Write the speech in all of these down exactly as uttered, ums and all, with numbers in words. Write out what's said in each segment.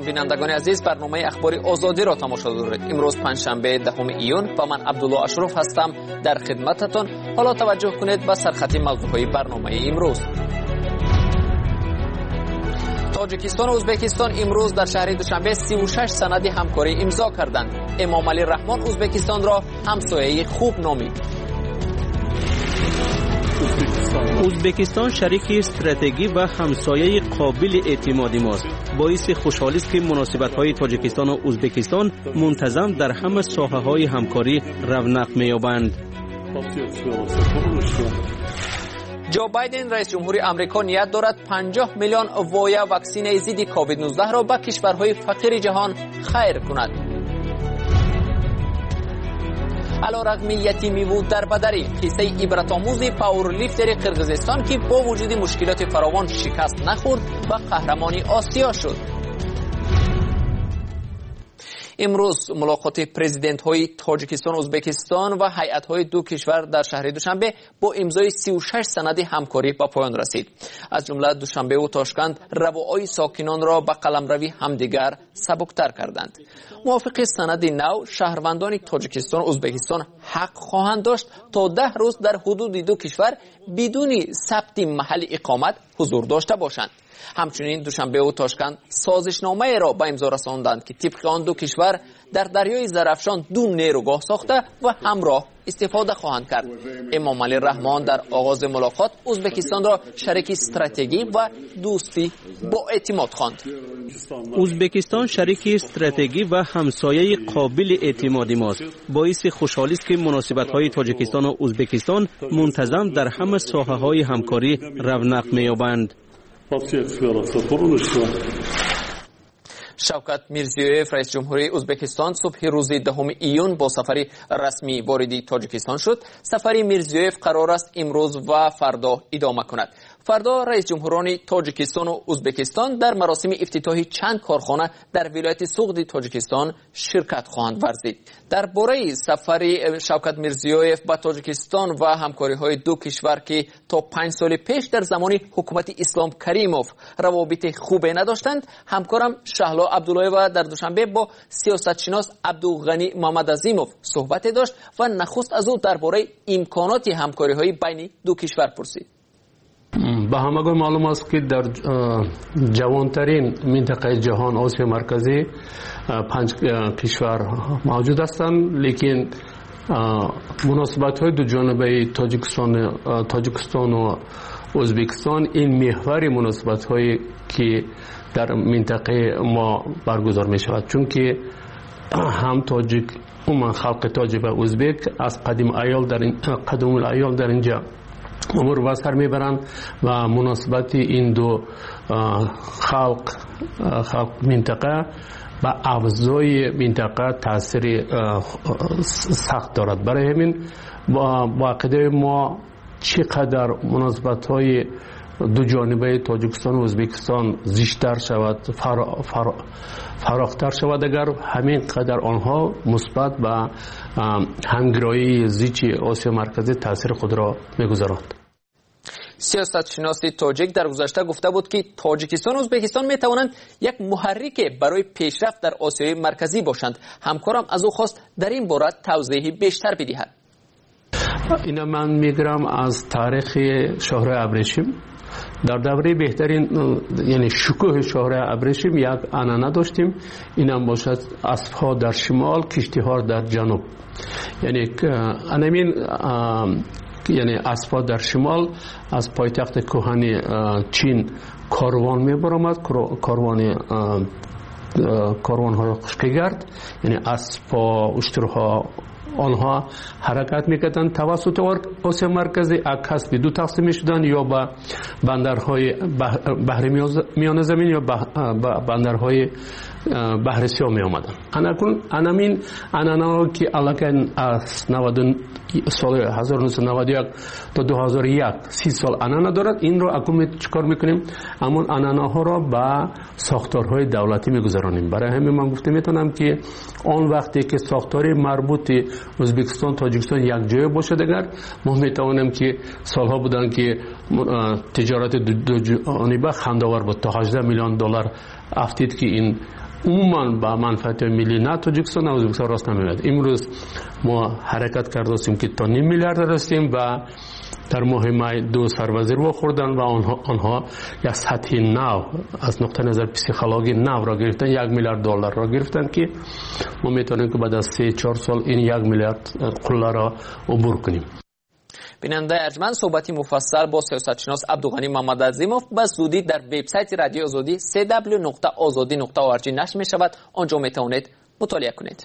بینندگان عزیز، برنامه اخبار آزادی را تماشا دارید. امروز پنجشنبه دهم ایون و من عبدالله اشرف هستم در خدمتتان. حالا توجه کنید به سرخط موضوعهای برنامه امروز. تاجیکستان و ازبکستان امروز در شهر دوشنبه سی و شش سند همکاری امضا کردند. امام علی رحمان ازبکستان را همسایه خوب نامید. ازبکستان شریک استراتژی و همسایه قابل اعتماد ماست. باعث خوشحالی است که مناسبت‌های تاجیکستان و ازبکستان منتظم در همه ساحه‌های همکاری رونق می‌یابند. جو بایدن رئیس جمهوری آمریکا نیت دارد پنجاه میلیون وایه واکسن ضد کووید نوزده را به کشورهای فقیر جهان خیر کند. علیرغم یتیمی بود در بدری، قصه عبرت آموز پاورلیفتر قرقیزستان که با وجود مشکلات فراوان شکست نخورد و قهرمان آسیا شد. امروز ملاقات پرزیدنت های تاجیکستان و ازبکستان و هیئت های دو کشور در شهر دوشنبه با امضای سی و شش سند همکاری به پایان رسید. از جمله دوشنبه و تاشکند رواهای ساکنان را به قلمروی همدیگر سبکتر کردند. موافق سند نو، شهروندان تاجیکستان و ازبکستان حق خواهند داشت تا ده روز در حدود دو کشور بدون ثبت محل اقامت حضور داشته باشند. همچنین دوشنبه و تاشکند سازشنامه را به امضا رساندند که طبق آن دو کشور در دریای زرافشان دو نیروگاه ساخته و همراه استفاده خواهند کرد. امام علی رحمان در آغاز ملاقات ازبکستان را شریک استراتژی و دوستی با اعتماد خواند. ازبکستان شریک استراتژی و همسایه قابل اعتماد ماست. باعث خوشحالی است که مناسبت‌های تاجیکستان و ازبکستان منتظم در همه ساحه‌های همکاری رونق می‌یابند. شوکت میرزیویف رئیس جمهوری ازبکستان صبح روز دهم ایون با سفری رسمی وارد تاجیکستان شد. سفری میرزیویف قرار است امروز و فردا ادامه کند. فردا رئیس جمهوران تاجیکستان و ازبکستان در مراسم افتتاحی چند کارخانه در ولایت سوغد تاجیکستان شرکت خواهند ورزید. درباره سفر شوکت میرزیویف به تاجیکستان و همکاری‌های دو کشور که تا پنج سال پیش در زمان حکومت اسلام کریموف روابط خوبی نداشتند، همکارم شهلا عبدالله و در دوشنبه با سیاستشناس عبدالغنی محمد عظیموف صحبت داشت و نخست از او درباره امکانات همکاری‌های بین دو کشور پرسید. به همگان معلوم است که در جوانترین منطقه جهان آسیا مرکزی پنج کشور موجود هستند، لیکن مناسبت های دو جانبه تاجیکستان تاجیکستان و ازبکستان این محور مناسبت هایی که در منطقه ما برگزار می شود، چون که هم تاجیک عموما خلق تاجیک و ازبک از قدیم ایال در این قدیم ایال در اینجا امور به سر میبرند و مناسبت این دو خلق خلق منطقه و ابزای منطقه تاثیر سخت دارد. برای همین با عقیده ما چقدر مناسبت های دو جانبه تاجیکستان و ازبکستان زیشتر شود، فراختر شود، اگر همین قدر آنها مثبت و همگرایی زیچ آسیا مرکزی تاثیر خود را میگذارند. سیاستشناس تاجیک در گذشته گفته بود که تاجیکستان و ازبکستان می توانند یک محرک برای پیشرفت در آسیای مرکزی باشند. همکارم از او خواست در این باره توضیح بیشتر بدهد. اینا من میگیرم از تاریخ شهر ابریشم. در دوره بهترین یعنی شکوه شهر ابریشم یک عنعنه داشتیم، اینم باشد اسب‌ها در شمال، کشتی‌ها در جنوب. یعنی انمین یعنی اسب‌ها در شمال از پایتخت کهن چین کاروان می‌برآمد، کاروان کاروان‌های خشکگرد، یعنی اسب‌ها، اشترها، آنها حرکت میکردند توسط آسیا مرکزی، عکس به دو تقسیم میشدند، یا به بندرهای بحر میانه زمین یا بندرهای بحر سیاه می آمدند. اناکنون انامین انانا که علاقه از سال هزار و نهصد و نود و یک تا دو هزار و یک سی سال انانا دارد. این رو اکنون چیکار میکنیم؟ همون اناناها را به ساختارهای دولتی میگذارانیم. برای همین من گفته میتونم که آن وقتی که ساختار مربوط ازبکستان تاجیکستان یک جای باشه، دیگر ما میتوانیم که سالها بودن که تجارت دو جانبه خندآور بود، تا هجده میلیون دلار افتید که این عموما به منفعت ملی نه تاجیکستان نه ازبکستان راست نمیاد. امروز ما حرکت کردیم که تا نیم میلیارد رسیدیم و در ماه مای دو سربازی رو خوردن و آنها آنها یک سطح نو از نقطه نظر پسیخولوژی نو را گرفتن، یک میلیارد دلار را گرفتن که ما میتونیم که بعد از سه چهار سال این یک میلیارد قله را عبور کنیم. بیننده ارجمند صحبتی مفصل با سیاستشناس عبدالغنی محمدعظیموف به زودی در وبسایت رادیو آزادی دبلیو دبلیو دبلیو نقطه آزادی نقطه او آر جی نشر می شود. آنجا می توانید مطالعه کنید.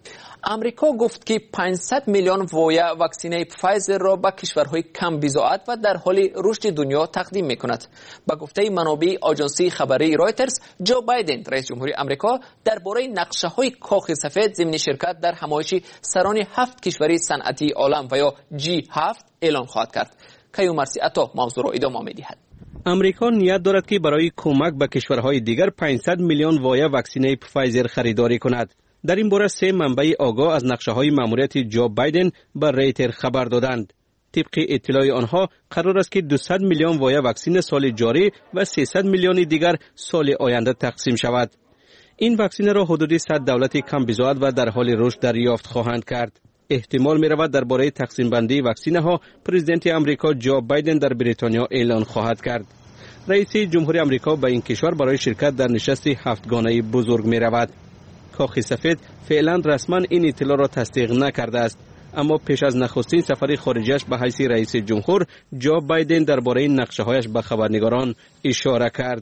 امریکا گفت که پانصد میلیون وایه واکسینه فایزر را به کشورهای کم بضاعت و در حال رشد دنیا تقدیم می کند. به گفته منابع آژانسی خبری رایترز، جو بایدن رئیس جمهوری امریکا درباره نقشه های کاخ سفید ضمن شرکت در همایش سران هفت کشوری صنعتی عالم و یا جی هفت اعلان خواهد کرد. کیومرسی عطا موضوع را ادامه می دهد. امریکا نیت دارد که برای کمک به کشورهای دیگر پانصد میلیون وایه واکسینه فایزر خریداری کند. در این باره سه منبع آگاه از نقشه‌های ماموریت جو بایدن به ریتر خبر دادند. طبق اطلاع آنها قرار است که دویست میلیون وایه واکسن سال جاری و سیصد میلیون دیگر سال آینده تقسیم شود. این واکسن را حدود صد دولت کم بضاعت و در حال رشد دریافت خواهند کرد. احتمال می رود درباره تقسیم بندی واکسن ها پرزیدنت امریکا جو بایدن در بریتانیا اعلان خواهد کرد. رئیس جمهوری امریکا به این کشور برای شرکت در نشست هفتگانه بزرگ می رود. کاخ سفید فعلا رسما این اطلاع را تصدیق نکرده است، اما پیش از نخستین سفر خارجیش به حیث رئیس جمهور، جو بایدن درباره نقشه‌هایش به خبرنگاران اشاره کرد.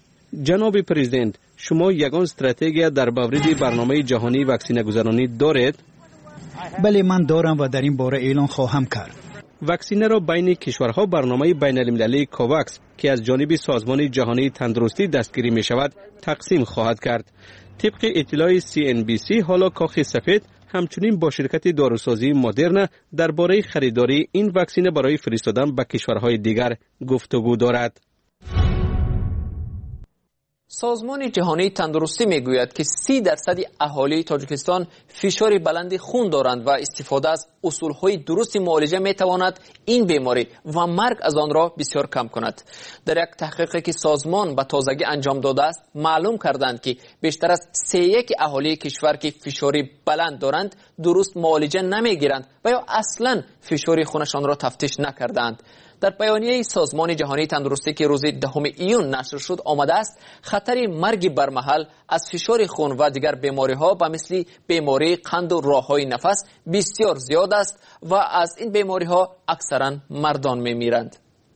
جناب پرزیدنت، شما یگان استراتژی در مورد برنامه جهانی واکسینه گذرانی دارید؟ بله، من دارم و در این باره اعلان خواهم کرد. واکسینه را بین کشورها برنامه بین المللی کوواکس که از جانب سازمان جهانی تندرستی دستگیری می شود تقسیم خواهد کرد. طبق اطلاع سی ان بی سی، حالا کاخ سفید همچنین با شرکت داروسازی مدرن درباره خریداری این واکسینه برای فرستادن به کشورهای دیگر گفتگو دارد. سازمان جهانی تندرستی میگوید که سی درصد اهالی تاجیکستان فشار بلند خون دارند و استفاده از اصولهای درست معالجه میتواند این بیماری و مرگ از آن را بسیار کم کند. در یک تحقیقی که سازمان به تازگی انجام داده است، معلوم کردند که بیشتر از سه یک اهالی کشور که فشاری بلند دارند درست معالجه نمیگیرند و یا اصلا فشار خونشان را تفتیش نکردند. در بیانیه سازمان جهانی تندرستی که روز دهم ایون نشر شد آمده است خطر مرگ برمحل از فشار خون و دیگر بیماری ها به مثل بیماری قند و راههای نفس بسیار زیاد است و از این بیماری ها اکثرا مردان می میرند.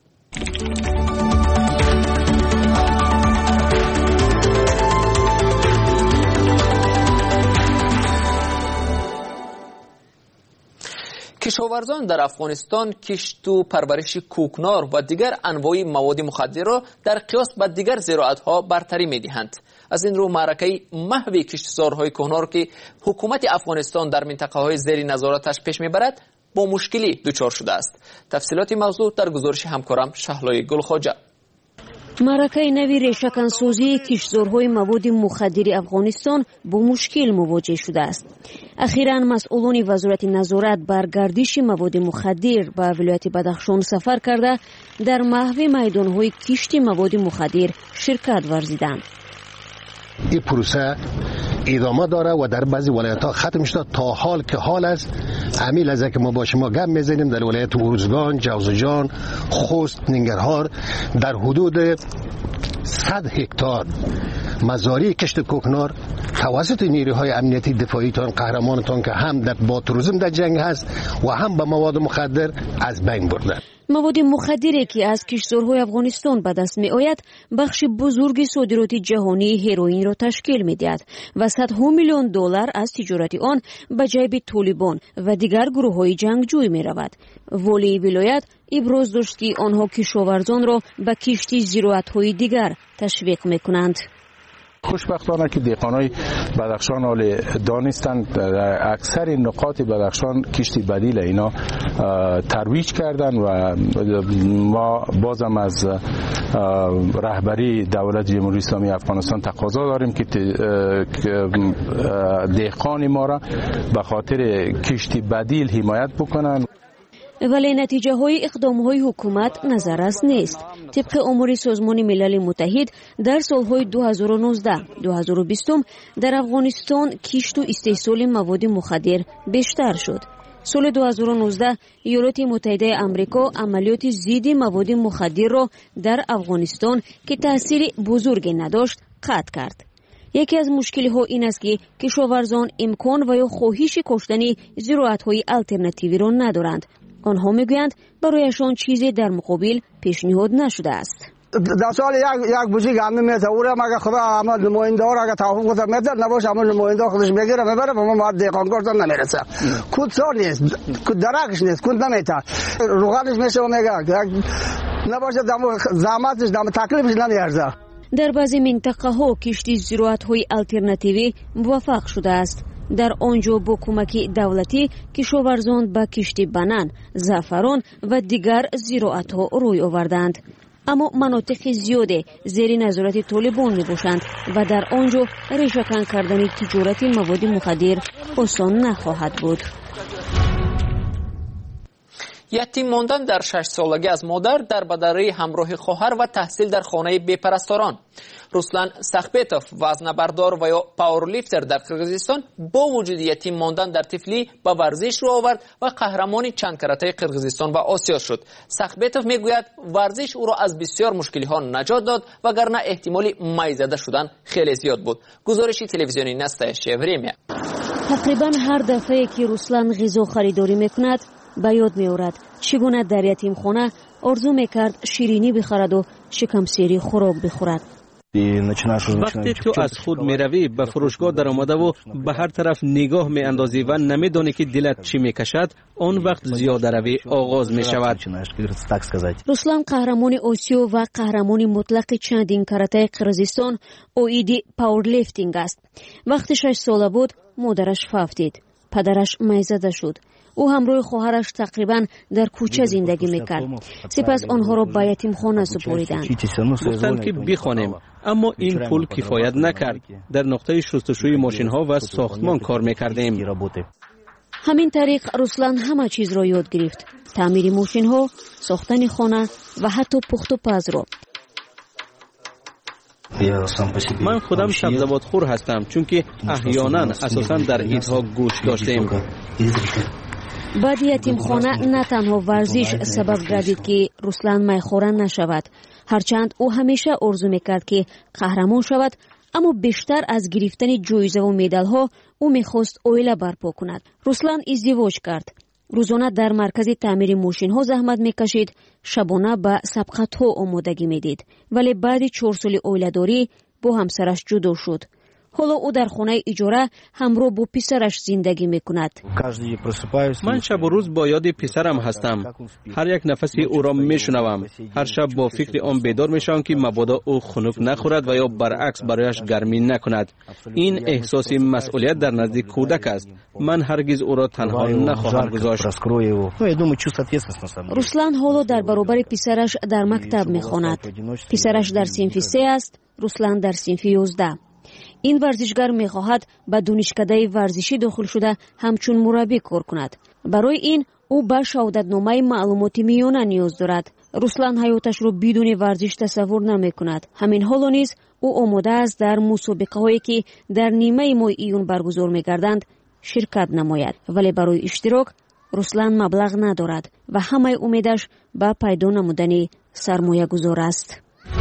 کشاورزان در افغانستان کشت و پرورش کوکنار و دیگر انواع مواد مخدر را در قیاس با دیگر زراعت‌ها برتری می‌دهند. از این رو معرکه محو کشتزارهای کوکنار که حکومت افغانستان در منطقه‌های زیر نظارتش پیش می‌برد با مشکلی دچار شده است. تفصیلات موضوع در گزارش همکارم شهلای گلخواجه. معرکه نوی ریشه‌کنسازی کشتزارهای مواد مخدر افغانستان با مشکل مواجه شده است. اخیراً مسئولان وزارت نظارت بر گردش مواد مخدر به ولایت بدخشان سفر کرده در محو میدانهای کشت مواد مخدر شرکت ورزیدند. این پروسه ادامه داره و در بعضی ولایت‌ها ختم شده. تا حال که حال است امیل از که ما با شما گپ می‌زنیم در ولایت ارزگان، جوزجان، خوست، ننگرهار در حدود صد هکتار مزارع کشت کوکنار توسط نیروهای امنیتی دفاعیتان قهرمانتان که هم در با تروریسم در جنگ هست و هم با مواد مخدر از بین برده. مواد مخدری که از کشتزارهای افغانستان به دست می آید بخش بزرگ صادرات جهانی هروئین را تشکیل می دهد و صدها میلیون دلار از تجارت آن به جیب طالبان و دیگر گروه های جنگجوی می رود. والی ولایت ابراز داشت که آنها کشاورزان را به کشت زراعت های دیگر تشویق می کنند. خوشبختانه که دهقانای بدخشان حال دانستند اکثر نقاط بدخشان کشتی بدیل اینا ترویج کردن و ما بازم از رهبری دولت جمهوری اسلامی افغانستان تقاضا داریم که دهقان ما را به خاطر کشتی بدیل حمایت بکنن. ولی نتیجه های اقدام های حکومت نظررس نیست. طبق آمار سازمان ملل متحد در سالهای دو هزار و نوزده دو هزار و بیست در افغانستان کشت و استحصال مواد مخدر بیشتر شد. سال دو هزار و نوزده ایالات متحده آمریکا عملیات ضد مواد مخدر را در افغانستان که تأثیر بزرگی نداشت قطع کرد. یکی از مشکل‌ها این است که کشاورزان امکان و یا خواهش کاشتن زراعت‌های آلترناتیوی را ندارند. آنها میگویند برایشان چیزی در مقابل پیشنهاد نشده است. در سال یک یک بوجی گندم میته او را مگه خدا اما نماینده ها را اگه توافق کنه میده نباشه اما نماینده خودش میگیره میبره به ما دهقانکار نمیرسه. کود سال نیست، کود درکش نیست، کود نمیته. روغنش میشه و میگه نباشه دم زحمتش دم تکلیفش نمیارزه. در بعضی منطقه ها کشتی زراعت های آلترناتیوی موفق شده است. در آنجا با کمک دولتی کشاورزان به کشتی بنان، زعفران و دیگر زراعت ها روی آوردند. اما مناطق زیاده زیر نظارت طالبان می باشند و در آنجا ریشه‌کن کردن تجارت مواد مخدر آسان نخواهد بود. یتیم ماندن در شش سالگی از مادر در بدره همراه خواهر و تحصیل در خانه بیپرستاران. روسلان سخبتوف وزنه‌بردار و یا پاورلیفتر در قرقیزستان با وجود یتیم ماندن در طفلی به ورزش رو آورد و قهرمان چند کرته قرقیزستان و آسیا شد. سخبتوف میگوید ورزش او را از بسیار مشکلی ها نجات داد وگرنه احتمال میزده شدن خیلی زیاد بود. گزارش تلویزیونی نستایشی وریمیا. تقریبا هر دفعه که روسلان غذا خریداری میکند به یاد میآورد چگونه در یتیم خانه آرزو میکرد شیرینی بخورد و شکم سیری خوراک بخورد. وقتی تو از خود میروی به فروشگاه در آمده و به هر طرف نگاه میاندازی و نمیدانی که دلت چی میکشد، آن وقت زیاده روی آغاز میشود. روسلان قهرمان آسیا و قهرمان مطلق چندین کرته قرقیزستان اویدی پاورلیفتینگ است. وقتی شش ساله بود مادرش فوت دید. پدرش میزده شد. او همراه خواهرش تقریبا در کوچه زندگی میکرد. سپس آنها را به یتیم خانه سپردند. گفتند که بخوانیم، اما این پول کفایت نکرد. در نقطه شستشوی ماشین ها و ساختمان کار میکردیم. همین طریق روسلان همه چیز را یاد گرفت: تعمیر ماشین ها، ساختن خانه و حتی پخت و پز را. من خودم سبزوات خور هستم چون که احیانا اساسا در عیدها گوشت داشتیم. بعد یتیم خانه نه تنها ورزش سبب گردید که روسلان میخورن نشود، هرچند او همیشه آرزو میکرد که قهرمان شود، اما بیشتر از گرفتن جایزه و مدال ها او میخواست عائله برپا کند. روسلان ازدواج کرد. روزانه در مرکز تعمیر ماشین ها زحمت میکشید، شبانه به سبقت ها آمادگی میدید. ولی بعد چهار سال عائله‌داری با همسرش جدا شد. حالا او در خانه اجاره همراه با پسرش زندگی میکند. من شب و روز با یاد پسرم هستم. هر یک نفسی او را میشنوم. هر شب با فکر آن بیدار میشم که مبادا او خنک نخورد و یا برعکس برایش گرمی نکند. این احساس مسئولیت در نزد کودک است. من هرگز او را تنها نخواهم گذاشت. روسلان حالا در برابر پسرش در مکتب میخواند. پسرش در صنف سه است، روسلان در صنف یازده. این ورزشگر می‌خواهد به دانشکده ورزشی داخل شده همچون مربی کار کند. برای این او به شهادتنامه معلومات میانه نیاز دارد. روسلان حیاتش را بدون ورزش تصور نمی‌کند. همین حالا نیز او آماده است در مسابقه‌هایی که در نیمه ماه ایون برگزار می‌گردند شرکت نماید. ولی برای اشتراک روسلان مبلغ ندارد و همه امیدش به پیدا نمودن سرمایه گذار است.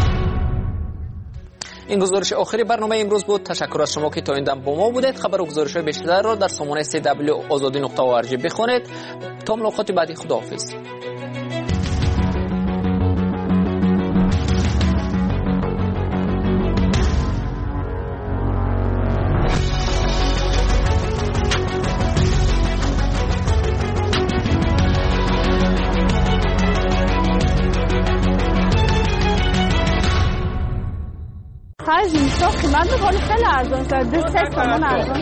این گزارش آخری برنامه امروز بود. تشکر از شما که تا این دم با ما بودید. خبر و گزارش‌های بیشتر را در سامانه سی دبلیو آزادی نقطه او آر جی بخوانید. تا ملاقات بعدی، خداحافظ. من بخوری خیلی ارزان شد. دو سه تومن ارزان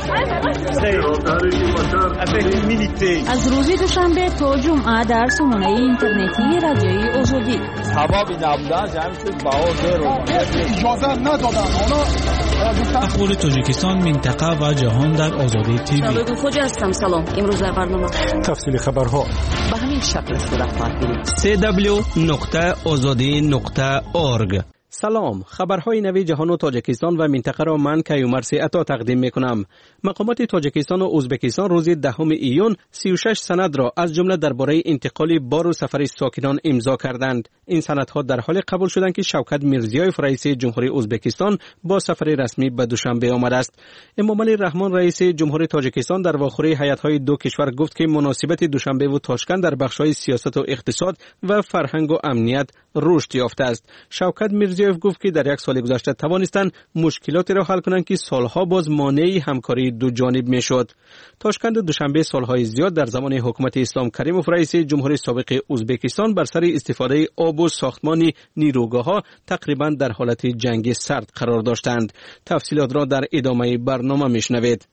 شد. از روزی دوشنبه تا جمعه در سامانه اینترنتی رادیوی آزادی. هوا بی نبودن جمعی شد بها زیر. اجازه ندادن. اخبار تاجیکستان، منطقه و جهان در آزادی تیوی. شبکه خوجا هستم. سلام. امروز در برنامه تفصیل خبرها به همین شکل صورت خواهد گرفت. سی دبلیو نقطه آزادی نقطه اورگ. سلام، خبرهای نوی جهان و تاجیکستان و منطقه را من کیومرث عطا تقدیم میکنم. مقامات تاجیکستان و ازبکستان روز دهم ایون سی و شش سند را از جمله درباره انتقال بار و سفر ساکنان امضا کردند. این سندها در حال قبول شدند که شوکت میرزیایف رئیس جمهوری ازبکستان با سفر رسمی به دوشنبه آمده است. امامعلی رحمان رئیس جمهوری تاجیکستان در واخوری هیئت‌های دو کشور گفت که مناسبت دوشنبه و تاشکند در بخش‌های سیاست و اقتصاد و فرهنگ و امنیت رشد یافته است. شوکت میرزیایف گفت که در یک سال گذشته توانستند مشکلاتی را حل کنند که سالها باز مانع همکاری دو جانب میشد. تاشکند دوشنبه سالهای زیاد در زمان حکومت اسلام کریموف رئیس جمهوری سابق ازبکستان بر سر استفاده آب و ساختمان نیروگاه‌ها تقریبا در حالت جنگ سرد قرار داشتند. تفصیلات را در ادامه برنامه میشنوید.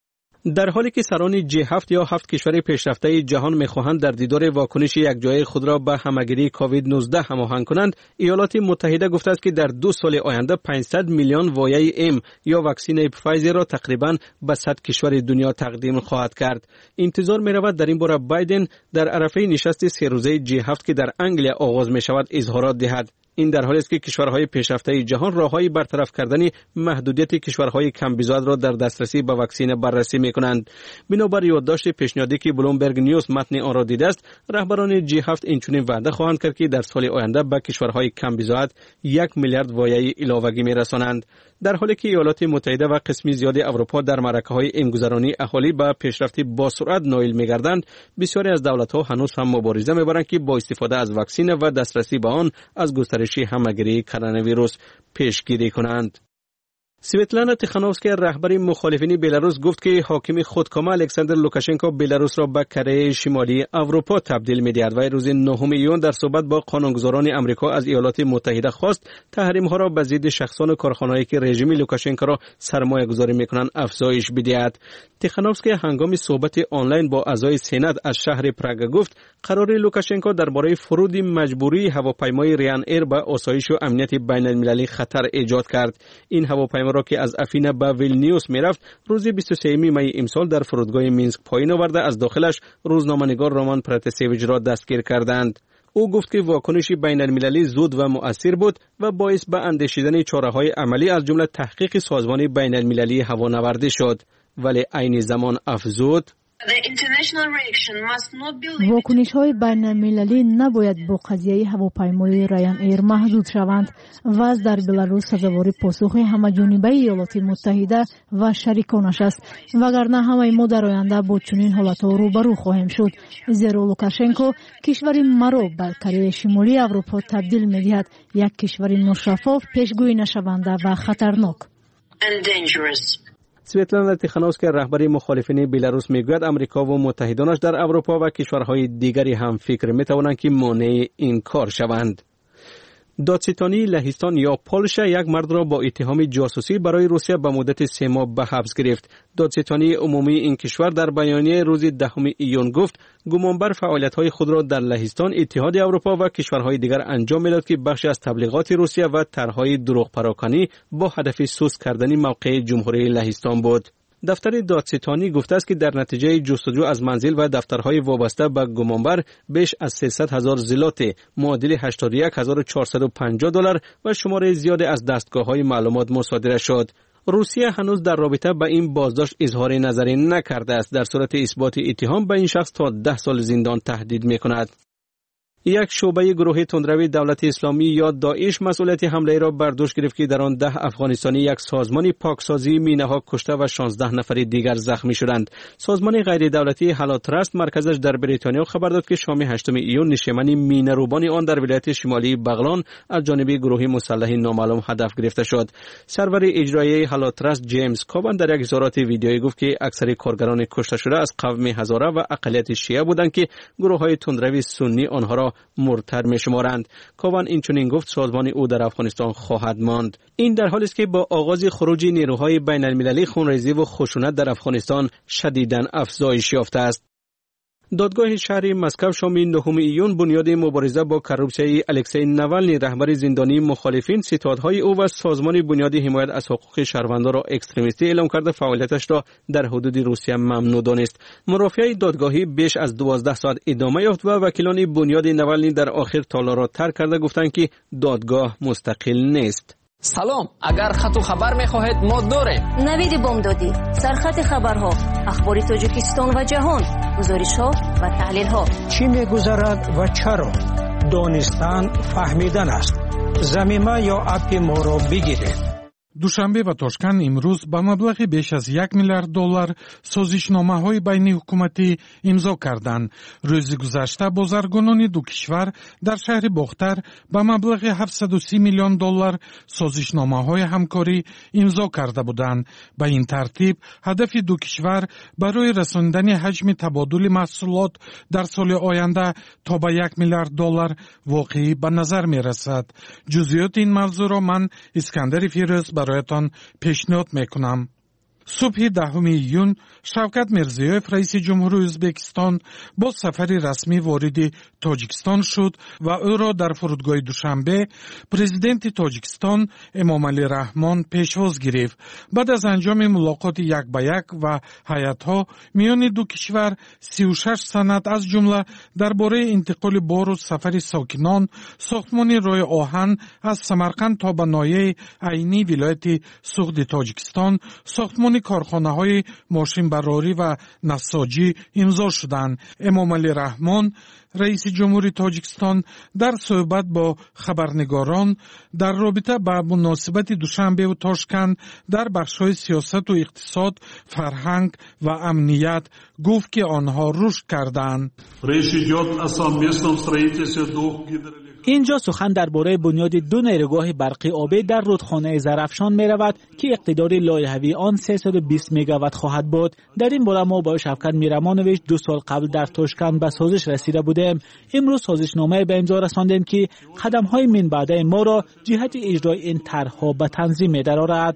در حالی که سران جی هفت یا هفت کشور پیشرفته جهان می‌خواهند در دیدار واکنش یکجایی خود را به همگیری کووید نوزده هماهنگ کنند، ایالات متحده گفته است که در دو سال آینده پانصد میلیون وایه ام یا واکسن فایزر را تقریباً به صد کشور دنیا تقدیم خواهد کرد. انتظار می‌رود در این باره بایدن در عرفه نشست سه روزه جی هفت که در انگلیس آغاز می‌شود اظهارات دهد. این در حالی است که کشورهای پیشرفته جهان راههای برطرف کردن محدودیت کشورهای کم بیزاد را در دسترسی به واکسن بررسی می‌کنند. بنابر یادداشت پیشنهادی که بلومبرگ نیوز متن آن را دیده است، رهبران جی هفت اینچنین وعده خواهند کرد که در سال آینده به کشورهای کم بیزاد یک میلیارد وایه علاوگی می‌رسانند. در حالی که ایالات متحده و قسمی زیاد اروپا در معرکه‌های امگذرانی اهالی به پیشرفت با سرعت نائل می‌گردند، بسیاری از دولت‌ها هنوز هم مبارزه می‌برند که با استفاده از واکسن و دسترسی به آن از گسترش همگیری کرونا ویروس پیشگیری کنند. سویتلانا تیخانوفسکی رهبر مخالفین بلاروس گفت که حاکم خودکامه الکساندر لوکاشنکو بلاروس را به کره شمالی اروپا تبدیل می‌دهد و روز نهم ایون در صحبت با قانونگذاران امریکا از ایالات متحده خواست تحریم‌ها را به ضد شخصان و کارخانه‌ای که رژیم لوکاشنکو را سرمایه‌گذاری می‌کنند افزایش بدهد. تیخانوفسکی هنگام صحبت آنلاین با اعضای سنا از شهر پراگ گفت قرار لوکاشنکو درباره فرود مجبوری هواپیمای ریان ایر به آسایش و امنیت بین‌المللی خطر ایجاد کرد. این هواپیما را که از افینا به ویلنیوس میرفت روز بیست و سوم می امسال در فرودگاه مینسک پایین آورده از داخلش روزنامه‌نگار رومان پراتسیویچ را دستگیر کردند. او گفت که واکنش بین‌المللی زود و مؤثر بود و باعث به اندیشیدن چاره‌های عملی از جمله تحقیق سازمان بین‌المللی هوانوردی شد، ولی عین زمان افزود واکنش‌های بین‌المللی نباید با قضیه هواپیمای ریان ایر محدود شوند و از در بلاروس سزاوار پاسخ همه‌جانبه ایالات متحده و شریکانش است، وگرنه همه ما در آینده با چنین حالت‌ها روبرو خواهیم شد، زیرا لوکاشنکو کشور مرا به کره شمالی اروپا تبدیل می‌دهد، یک کشور ناشفاف، پیشگویی نشونده و خطرناک. سویتلانا تیخانوفسکی رهبر مخالفین بلاروس میگوید امریکا و متحدانش در اروپا و کشورهای دیگری هم فکر میتوانند که مانع این کار شوند. دادستانی لهستان یا پولشا یک مرد را با اتهام جاسوسی برای روسیه به مدت سه ماه به حبس گرفت. دادستانی عمومی این کشور در بیانیه روز دهم ایون گفت گمانبر فعالیت‌های خود را در لهستان، اتحاد اروپا و کشورهای دیگر انجام می‌داد که بخشی از تبلیغات روسیه و طرح‌های دروغ پراکنی با هدف سست کردن موقع جمهوری لهستان بود. دفتر دادستانی گفته است که در نتیجه جستجو از منزل و دفترهای وابسته به گمانبر بیش از سیصد هزار زلات معادل هشتاد و یک هزار و چهارصد و پنجاه دلار و شمار زیادی از دستگاه‌های معلومات مصادره شد. روسیه هنوز در رابطه با این بازداشت اظهار نظری نکرده است. در صورت اثبات اتهام به این شخص تا ده سال زندان تهدید می‌کند. یک شعبه گروه تندروی دولت اسلامی یا داعش مسئولیت حمله را بر دوش گرفت که در آن ده افغانستانی یک سازمان پاکسازی مینه‌ها کشته و شانزده نفر دیگر زخمی شدند. سازمان غیر دولتی هالا ترست مرکزش در بریتانیا خبر داد که شام هشتم ایون نشیمن مینه‌روبان آن در ولایت شمالی بغلان از جانب گروه مسلح نامعلوم هدف گرفته شد. سرور اجرایی هالا ترست جیمز کوبان در یک اظهارات ویدیویی گفت که اکثر کارگران کشته شده از قوم هزاره و اقلیت شیعه بودند که گروه‌های تندروی سنی آنها را مرتد می‌شمارند. کوبان این چنین گفت سازمان او در افغانستان خواهد ماند. این در حالی است که با آغاز خروج نیروهای بین‌المللی خونریزی و خشونت در افغانستان شدیداً افزایش یافته است. دادگاه شهری مسکو شام نهم ایون بنیاد مبارزه با کروپسیای الکسی ناوالنی رهبر زندانی مخالفین ستادهای او و سازمان بنیاد حمایت از حقوق شهروندان را اکستریمیستی اعلام کرده فعالیتش را در حدود روسیه ممنوع دانست. مرافعه دادگاهی بیش از دوازده ساعت ادامه یافت و وکیلان بنیاد ناوالنی در آخر تالار را ترک کرده گفتند که دادگاه مستقل نیست. سلام، اگر خط و خبر می‌خواهید ما داریم. نوید بامدادی، سرخط خبرها، اخبار تاجیکستان و جهان، گزارش‌ها و تحلیل‌ها. چی می‌گذرد و چرا؟ دانستن فهمیدن است. زمینه یا اپ ما را بگیرید. دوشنبه و тошкент امروز با مبلغ بیش از یک میلیارد دلار سازشنامه‌های بین حکومتی امضا کردند. روز گذشته بازرگانان دو کشور در شهر باختر با مبلغ هفتصد و سی میلیون دلار سازشنامه‌های همکاری امضا کرده بودند. به این ترتیب هدف دو کشور برای رساندن حجم تبادل محصولات در سال آینده تا به یک میلیارد دلار واقعی به نظر می‌رسد. جزئیات این موضوع را من اسکندر فیروز برایتان پیشنهاد میکنم. صبح دهم ایون شوکت میرزیوف رئیس جمهور ازبکستان با سفری رسمی وارد تاجیکستان شد و او را در فرودگاه دوشنبه پرزیدنت تاجیکستان امامعلی رحمان پیشواز گرفت. بعد از انجام ملاقات یک به یک و هیئت‌ها میان دو کشور سی و شش سند از جمله درباره انتقال بار و سفر ساکنان ساختمان راه آهن از سمرقند تا به ناحیه عینی ولایت سغد تاجیکستان ساختمان کارخانه‌های ماشین براری و نساجی امضا شدند. امامعلی رحمان رئیس جمهور تاجیکستان در صحبت با خبرنگاران در رابطه با مناسبت دوشنبه و تاشکند در بخش‌های سیاست و اقتصاد، فرهنگ و امنیت گفت که آنها رشد کردند. اینجا سخن درباره بنیاد دو نیروگاه برقی آبی در رودخانه زرافشان می رود که اقتدار لایحه‌ای آن سیصد و بیست مگاوات خواهد بود. در این باره ما با شوکت میرمانویچ دو سال قبل در تاشکند به سازش رسیده بودیم. امروز سازشنامه به امضا رساندیم که قدم‌های من بعده ما را جهت اجرای این طرح‌ها به تنظیم می‌دارد.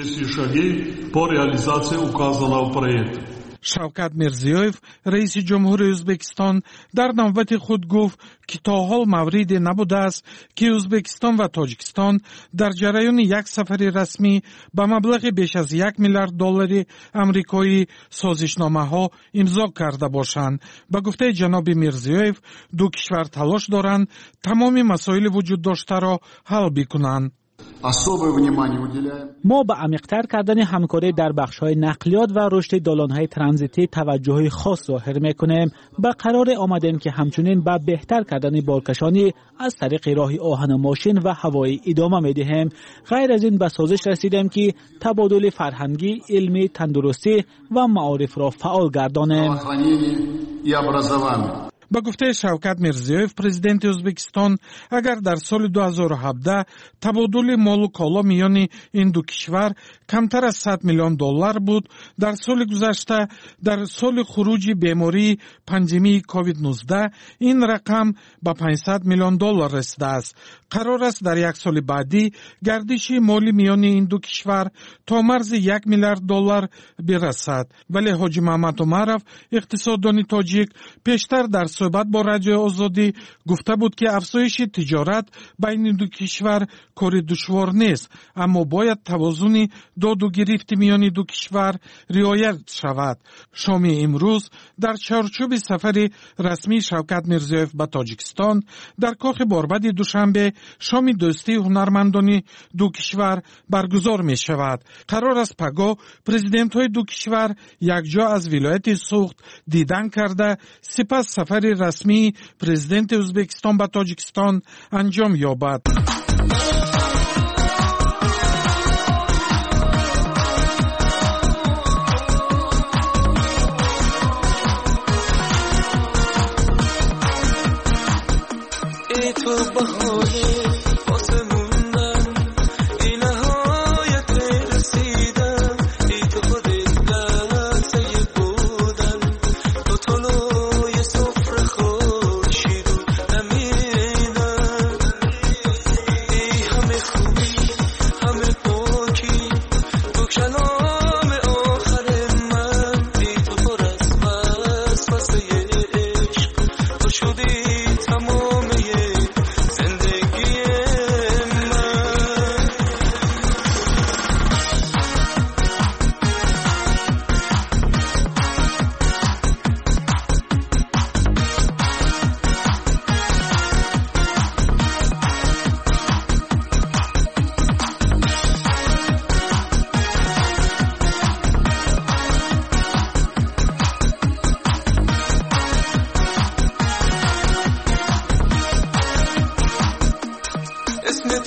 شوکت میرزیوف رئیس جمهور ازبکستان در نوبت خود گفت که تا حال موردی نبوده است که ازبکستان و تاجیکستان در جریان یک سفر رسمی به مبلغ بیش از یک میلیارد دلار آمریکایی سازشنامه‌ها امضا کرده باشند. به گفته جناب میرزیوف دو کشور تلاش دارند تمام مسائل وجود داشته را حل بکنند. ما به عمیق‌تر کردن همکاری در بخش‌های نقلیات و رشد دالان‌های ترانزیتی توجه خاص ظاهر می‌کنیم. به قرار آمدیم که همچنین به بهتر کردن بارکشانی از طریق راه آهن و ماشین و هوایی ادامه می‌دهیم. غیر از این به سازش رسیدیم که تبادل فرهنگی، علمی، تندرستی و معارف را فعال گردانیم. با گفته شوکت میرزیوف پرزیدنت ازبکستان اگر در سال دو هزار و هفده تبادل مال و کالا میان این دو کشور کمتر از صد میلیون دلار بود، در سال گذشته در سال خروج بیماری پاندمی کووید نوزده این رقم به پانصد میلیون دلار رسیده است. قرار است در یک سال بعدی گردش مالی میان این دو کشور تا مرز یک میلیارد دلار برسد. ولی حاجی محمد عمرов اقتصاددان تاجیک پیشتر در صحبت با رادیو آزادی گفته بود که افزایش تجارت بین دو کشور کار دشوار نیست، اما باید توازن داد و گرفت میان دو کشور رعایت شود. شام امروز در چارچوب سفر رسمی شوکت میرزیوف به تاجیکستان در کاخ باربد دوشنبه شام دوستی هنرمندان دو کشور برگزار می شود. قرار است پگاه پرزیدنت های دو کشور یک جا از ولایت سغد دیدن کرده سپس سفر رسمی پرزیدنت ازبکستان به تاجیکستان انجام یابد.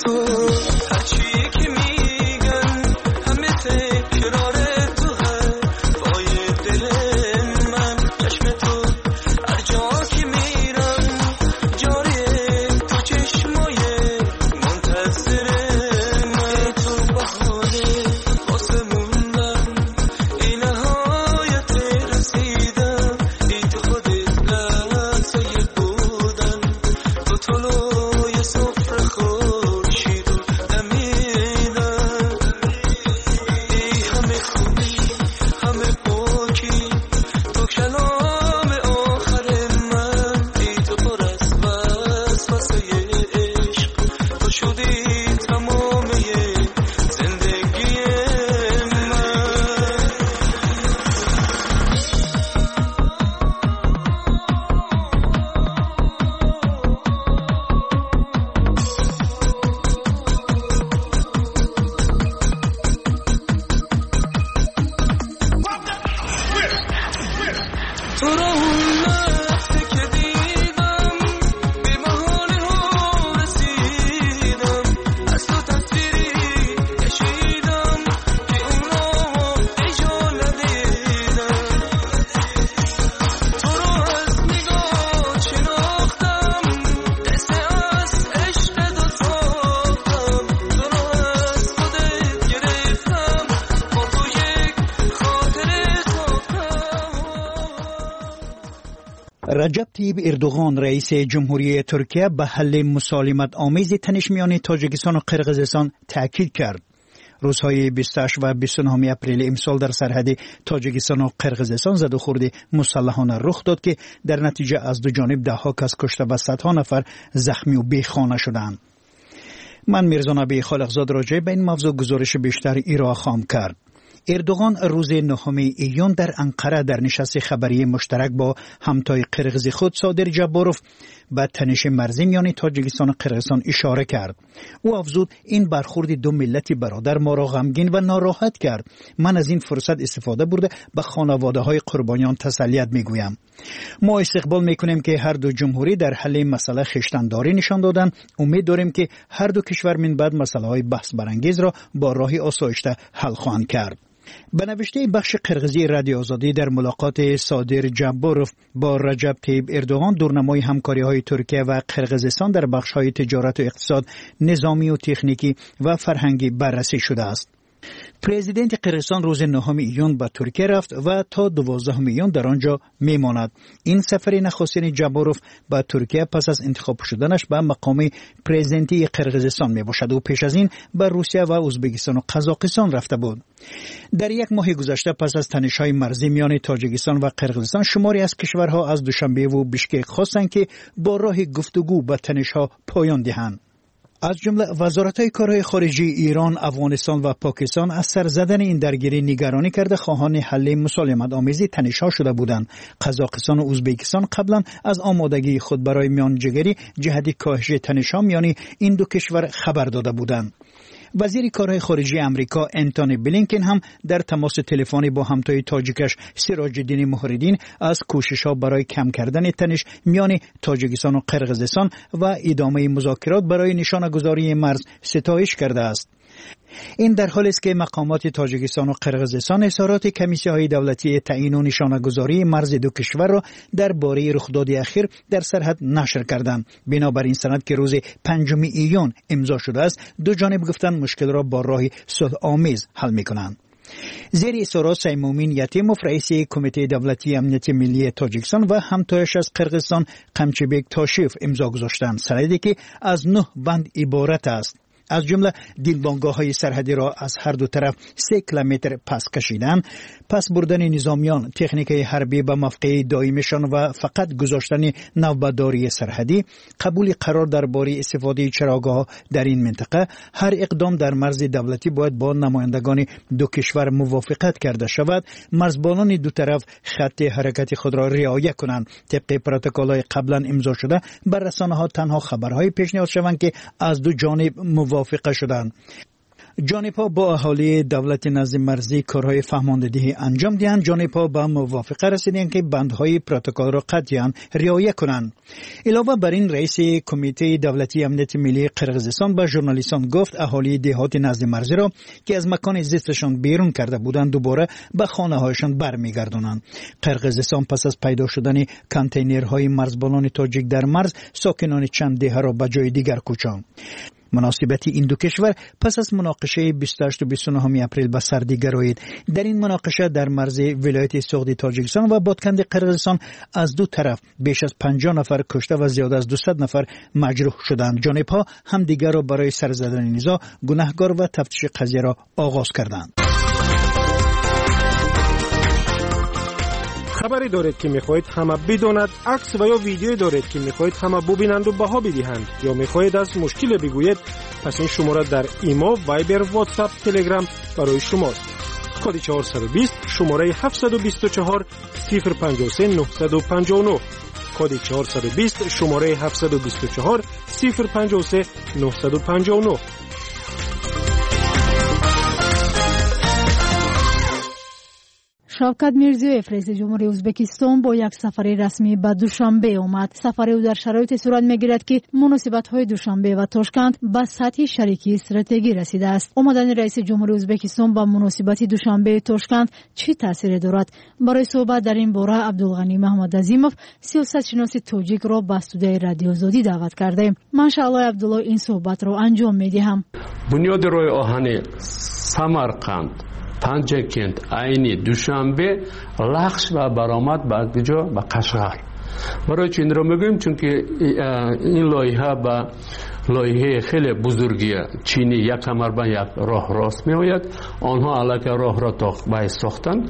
رجب طیب اردوغان رئیس جمهوری ترکیه به حل مسالمت آمیز تنش میان تاجیکستان و قرقیزستان تاکید کرد. روزهای بیست و هشت و بیست و نه اپریل امسال در سرحد تاجیکستان و قرقیزستان زد و خورد مسلحانه رخ داد که در نتیجه از دو جانب ده ها کس کشته و صدها نفر زخمی و بیخانه شدند. من میرزا نبی خالقزاد راجع به این موضوع گزارش بیشتر ارائه خواهم کرد. اردوغان روز نهم ایون در انقره در نشست خبری مشترک با همتای قرقیز خود صادر جباروف به تنش مرزی میان تاجیکستان و قرقیزستان اشاره کرد. او افزود این برخورد دو ملت برادر ما را غمگین و ناراحت کرد. من از این فرصت استفاده برده به خانواده های قربانیان تسلیت میگویم. ما استقبال میکنیم که هر دو جمهوری در حل مسئله خویشتنداری نشان دادند. امید داریم که هر دو کشور من بعد مسئله های بحث برانگیز را با راهی آسایشته حل خواهند کرد. به نوشته بخش قرقیزی رادیو آزادی در ملاقات صادر جباروف با رجب طیب اردوغان دورنمای همکاری های ترکیه و قرقیزستان در بخش های تجارت و اقتصاد، نظامی و تکنیکی و فرهنگی بررسی شده است. پرزیدنت قرقیزستان روز نهم ایون به ترکیه رفت و تا دوازدهم ایون در آنجا میماند. این سفر نخستین جباروف به ترکیه پس از انتخاب شدنش به مقام پرزیدنتی قرقیزستان می باشد و پیش از این به روسیه و ازبکستان و قزاقستان رفته بود. در یک ماه گذشته پس از تنش‌های مرزی میان تاجیکستان و قرقیزستان شماری از کشورها از دوشنبه و بیشکک خواستند که با راه گفتگو به تنش‌ها پایان دهند. از جمله وزارت‌های کارهای خارجه ایران، افغانستان و پاکستان از سر زدن این درگیری نگرانی کرده خواهان حل مسالمت آمیزی تنش‌ها شده بودند. قزاقستان و ازبکستان قبلا از آمادگی خود برای میانجیگری جهت کاهش تنش‌ها میان این دو کشور خبر داده بودند. وزیر کارهای خارجه امریکا انتونی بلینکن هم در تماس تلفنی با همتای تاجیکش سراج الدین محردین از کوشش‌ها برای کم کردن تنش میان تاجیکستان و قرقیزستان و ادامه مذاکرات برای نشانه‌گذاری مرز ستایش کرده است. این در حالی است که مقامات تاجیکستان و قرقیزستان اظهارات کمیسی‌های دولتی تعیین و نشانه‌گذاری مرز دو کشور را درباره رخداد اخیر در سرحد نشر کردند. بنابراین سند که روز پنجم ایون امضا شده است، دو جانب گفتند مشکل را با راه صلح آمیز حل می‌کنند. زیر اصرار سیمومین یتیموف رئیس کمیته دولتی امنیت ملی تاجیکستان و همتایش از قرقیزستان قمچبک تاشیف امضا گذاشتند. سندی که از نه بند عبارت است. از جمله دیلبانگاه‌های سرحدی را از هر دو طرف سه کیلومتر پس کشیدن، پس بردن نظامیان تکنیک حربی به موقع دائمیشان و فقط گذاشتن نوبتداری سرحدی، قبول قرار درباره استفاده چراگاه‌ها در این منطقه. هر اقدام در مرز دولتی باید با نمایندگان دو کشور موافقت کرده شود. مرزبانان دو طرف خط حرکت خود را رعایت کنند. طبق پروتکل‌های قبلا امضا شده بر رسانه‌ها تنها خبرهای پیشنهاد شوند که از دو جانب موافقه شدند. جانبها با اهالی دولت نزد مرزی کارهای فهماندهی انجام دهند. جانبها به موافقه رسیدند که بندهای پروتکل را قطعاً رعایت کنند. علاوه بر این رئیس کمیته دولتی امنیت ملی قرقیزستان به ژورنالیستان گفت اهالی دهات نزد مرزی را که از مکان زیستشان بیرون کرده بودند دوباره به خانه‌هایشان برمیگردانند. قرقیزستان پس از پیدا شدن کانتینرهای مرزبانان تاجیک در مرز ساکنان چند دهه را به جای دیگر کوچاند. مناسبت این دو کشور پس از مناقشه بیست و هشت و بیست و نه اپریل به سردی گرایید. در این مناقشه در مرز ولایت سغدی تاجیکستان و بادکند قرقیزستان از دو طرف بیش از پنجاه نفر کشته و زیاد از دویست نفر مجروح شدند. جانبها همدیگر را برای سر زدن نزاع گناهکار و تفتیش قضیه را آغاز کردند. خبری دارید که میخواهید همه بداند، عکس و یا ویدیویی دارید که میخواهید همه ببینند و بها بدهند، یا میخواهید از مشکل بگویید، پس این شماره در ایمو، وایبر، واتساپ، تلگرام برای شماست. کد چهارصد و بیست شماره هفتصد و بیست و چهار صفر پنجاه و سه نهصد و پنجاه و نه. کد چهارصد و بیست شماره هفتصد و بیست و چهار صفر پنجاه و سه نهصد و پنجاه و نه. شوکت میرزیویف رئیس جمهوری ازبکستان با یک سفر رسمی به دوشنبه آمد. سفر او در شرایط صورت میگیرد که مناسبت‌های دوشنبه و تاشکند به سطح شریکی استراتژی رسیده است. آمدن رئیس جمهوری ازبکستان به مناسبت دوشنبه تاشکند چه تأثیری دارد؟ برای صحبت در این باره عبدالغنی محمد عظیمов سیاستشناس تاجیک را به استودیوی رادیو آزادی دعوت کرده. ماشاءالله عبدالله این صحبت را انجام میدهم. بنیاد روی آهن سمرقند پنجکند عینی دوشنبه لخش و برآمد به جا به قشقر. برای چی این رو میگویم؟ چون که این لایحه به لایحه خیلی بزرگی چینی یک کمر به یک راه راست می آید. آنها علاقه راه را تا به ساختن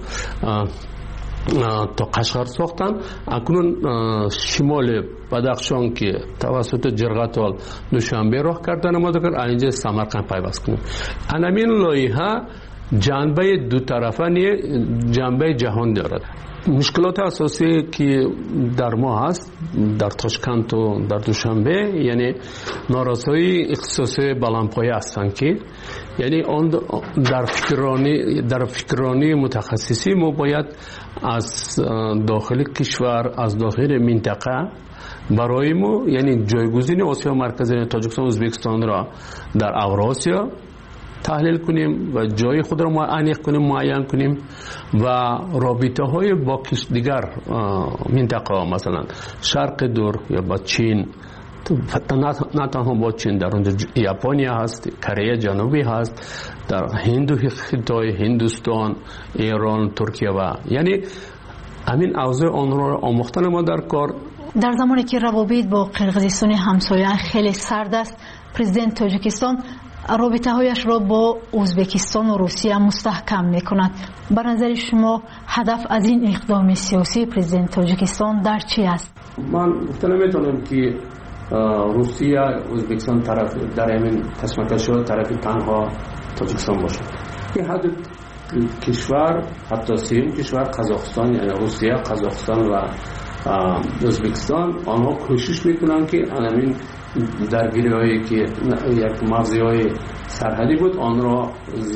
تا قشقر ساختن. اکنون شمال بدخشان که توسط جرقتال دوشنبه راه کردن آماده کرد، اینجا سمرقند پیوست کنیم. همین لایحه جنبه دو طرفه جنبه جهان دارد. مشکلات اساسی که در ما هست در تاشکند و در دوشنبه یعنی نارسایی اختصاصی بلندپایه هستند که یعنی آن در فکرانی در فکرانی متخصصی ما باید از داخل کشور از داخل منطقه برای ما یعنی جایگزین آسیا مرکزی تاجیکستان و ازبکستان را در اوراسیا تحلیل کنیم و جای خود را معین کنیم معین کنیم و رابطه های با دیگر منطقه مثلا شرق دور یا با چین، نه تنها با چین، در اونجا ژاپنیا هست، کره جنوبی هست، در هند و خطای، هندوستان، ایران، ترکیه و یعنی همین اوضاع آن را آموختن ما در کار. در زمانی که روابط با قرقیزستان همسایه خیلی سرد است، پرزیدنت تاجیکستان رابطه هایش را با ازبکستان و روسیه مستحکم می کند. به نظر شما هدف از این اقدام سیاسی پرزیدنت تاجیکستان در چی است؟ من گفته نمیتونم که روسیه ازبکستان طرف در همین کشمکش ها طرف تنها تاجیکستان باشد. این حد کشور حتی سیم کشور قزاقستان یعنی روسیه، قزاقستان و ازبکستان آنها کوشش میکنن که همین درگیری هایی که یک مرزی های سرحدی بود آن را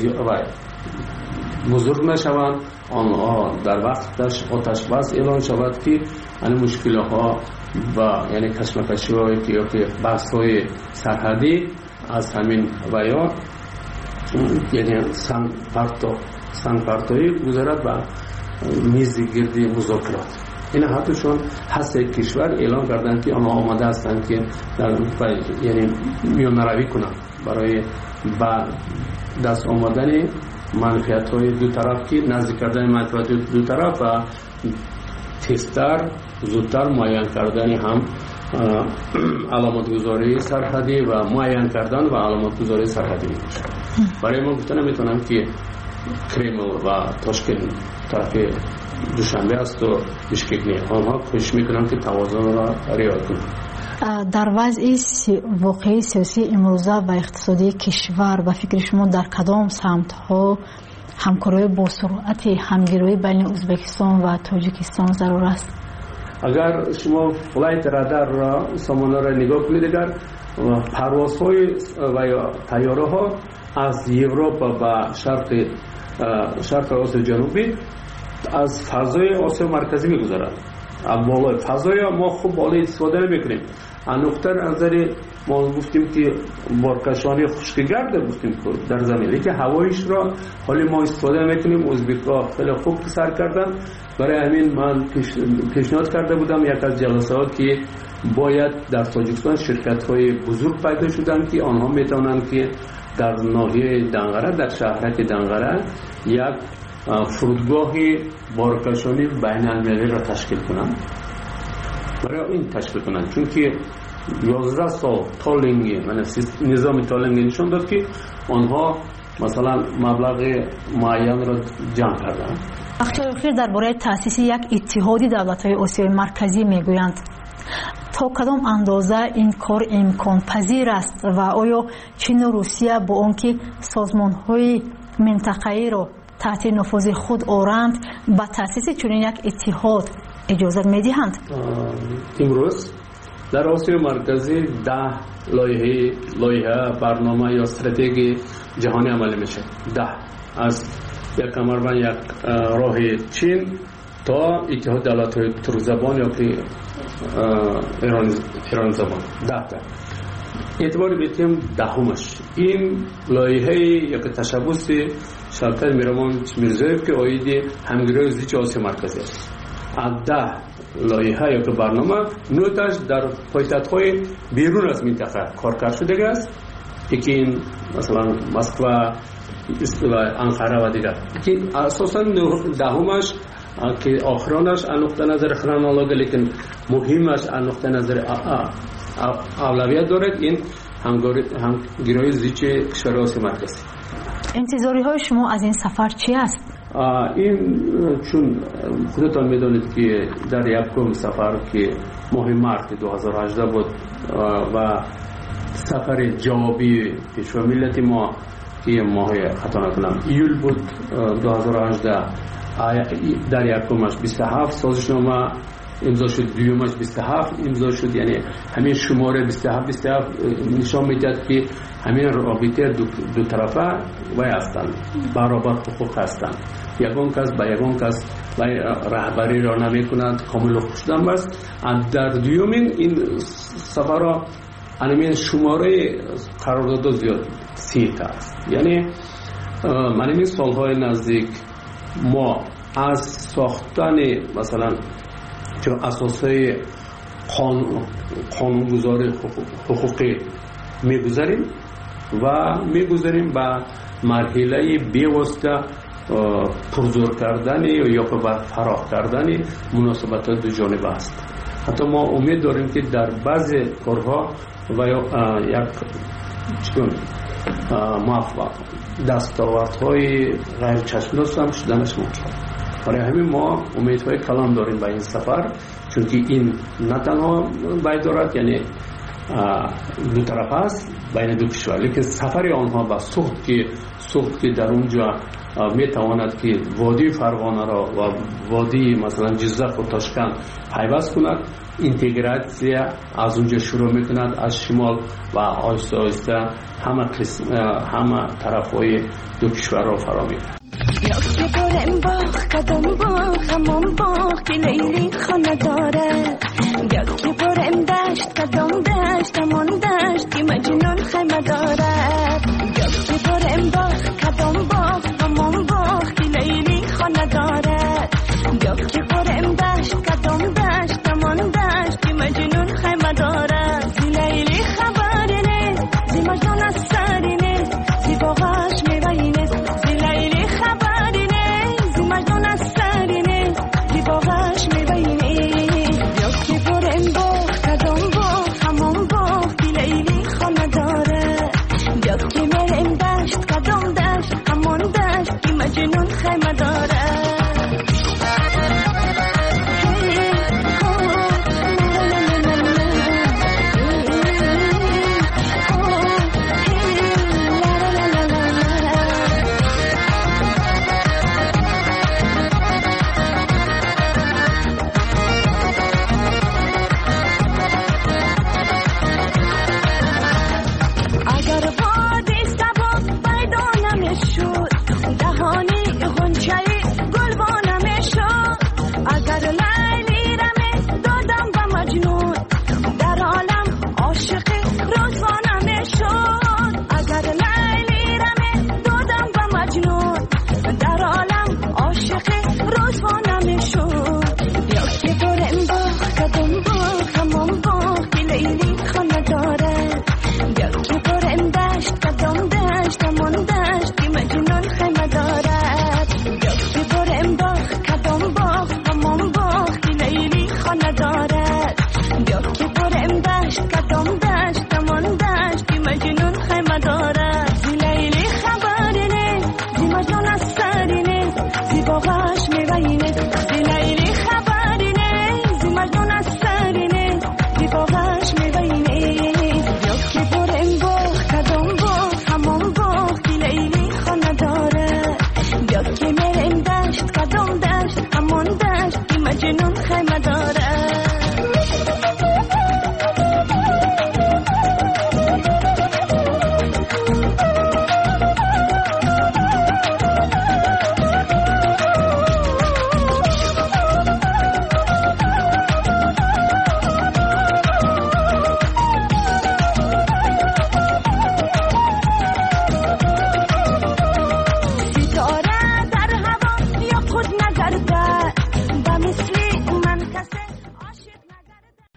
بزرگ نشوند، آنها در وقت آتش بس اعلان شود که این مشکل ها و یعنی کشمکشی هایی که یا که بحث های سرحدی از همین و یا یعنی سنگ پرتو سنگ پرتویی گذارد و میز گردی مذاکرات. این حتیشون هست یک کشور اعلان کردن که آنها آماده هستند که در یعنی میان روی کنند برای بعد دست آمدن منفعت های دو طرف که نزدیک کردن منفعت دو طرف و تیزتر زودتر معین کردن هم علامت گذاری سرحدی و معین کردن و علامت گذاری سرحدی میشه. برای ما گفته نمیتونم که کرمل و تاشکند طرف دوشنبه است و بشکک نیست. آنها کوشش میکنن که توازن را رعایت کنند. در وضع واقعی سیاسی امروزه و اقتصادی کشور به فکر شما در کدام سمت ها همکاری با سرعت همگیری بین ازبکستان و تاجیکستان ضرور است؟ اگر شما فلایت رادار را سامانه را نگاه کنید، اگر پروازهای و یا طیاره ها از اروپا به شرق شرق آسیا جنوبی از فضای آسیا مرکزی میگذرند. بالای فضای ما خوب بالای استفاده نمیکنیم. از نقطه نظر ما گفتیم که بارکشانی خشکگرد گفتیم در زمین، لیکن هوایش را حالی ما استفاده میکنیم. ازبک‌ها خیلی خوب سر کردن. برای همین من پیشنهاد کرده بودم یک از جلسه ها که باید در تاجیکستان شرکت های بزرگ پیدا شدن که آنها میتونن که در ناحیه دنقره، در شهرک دنقره یک فرودگاه بارکشانی بین المللی را تشکیل کنند. برای این تشکیل کنند چون که یازده سال تالینگی نظام تالینگی نشان داد که آنها مثلا مبلغ معین را جمع کردند. اخیر اخیر درباره تأسیس یک اتحادی دولت‌های آسیای مرکزی میگویند. تا کدام اندازه این کار امکان پذیر است و آیا چین و روسیه با آنکه سازمان‌های منطقه‌ای را تحت نفوذ خود آورند به تأسیس چنین یک اتحاد اجازه می‌دهند؟ امروز در آسیا مرکزی ده لایحه لایحه برنامه یا استراتژی جهانی عملی میشه. ده از یک کمربند یک راه چین تا اتحاد دولت‌های ترک زبان یا که ایران ایران زبان. ده تا اعتبار بیتیم دهمش این لایحه یک تشبث شرکت میرمان میرزایف که آید همگرای زیچ آسیا مرکزی است. از ده لایحه یا که برنامه نوتش در پایتخت‌های بیرون از منطقه کارکرد شده است. یکی این مثلا مسکو و انقره و دیگر که اساساً دهمش که آخرانش از نقطه نظر خرانولوژی لیکن مهمش از نقطه نظر اولویت دارد این همگرایی زیچ کشور آسیا مرکزی. انتظاری های شما از این سفر چی است؟ این چون خودتان میدانید که در یکم سفر که ماه مارس دو هزار و هجده بود و سفر جوابی کشور ملت ما که ماه خطا نکنم ایول بود دو هزار و هجده در یکمش بیست و هفت سازشنامه امضا شد، دویمش بیست و هفت امضا شد. یعنی همین شماره بیست و هفت بیست و هفت نشان میدهد که همین رابطه دو, دو طرفه وای هستند، برابر حقوق هستند. یگان کس با یگان کس وای رهبری را نمی کنند، کامل خوشدم است. در دویمین این سفر را همین شماره قرارداد زیاد سی تا است. یعنی من این سالهای نزدیک ما از ساختن مثلا چون اساسای قانون قانونگذاری حقوقی میگذاریم و میگذاریم به مرحله بی‌واسطه پرزور کردن یا به فراخ کردن مناسبات دو جانبه است. حتی ما امید داریم که در بعضی کارها و یک چون موفق دستاوردهای غیر چشم‌داز هم شدنش ممکن. برای همین ما امیدهای کلام داریم به این سفر چون که این نه تنها باید دارد یعنی دو طرف است بین دو کشور، لیکن سفر آنها با سخت که سخت که در اونجا می تواند که وادی فرغانه را و وادی مثلا جزق و تاشکند پیوست کند، اینتگراسیا از اونجا شروع میکند از شمال و آهسته آهسته همه همه طرفهای دو کشور را فرا میبرد. یکی برم باغ کدام باغ همون باغ که لیلی خانه داره، یکی برم دشت کدام دشت همون دشت که مجنون خیمه داره، یکی برم باغ کدام باغ همون باغ که لیلی خانه داره، یکی برم دشت کدام دشت همون دشت که مجنون خیمه داره. زی لیلی خبری نیست، زی مجنون از سری نیست، زی باغش میوهی نیست، زی لیلی خبری نیست، زی مجنون از سری نیست، زی باغش میوهی نیست. یکی برم باغ کدام باغ همون باغ که لیلی خانه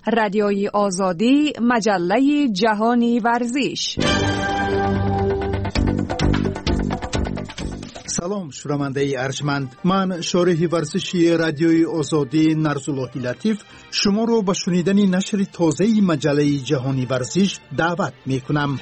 رادیوی آزادی، مجله جهانی ورزش. سلام شنونده ارجمند، من شارح ورزشی رادیوی آزادی نرزالله لطیف شما رو به شنیدن نشر تازه مجله جهانی ورزش دعوت می کنم.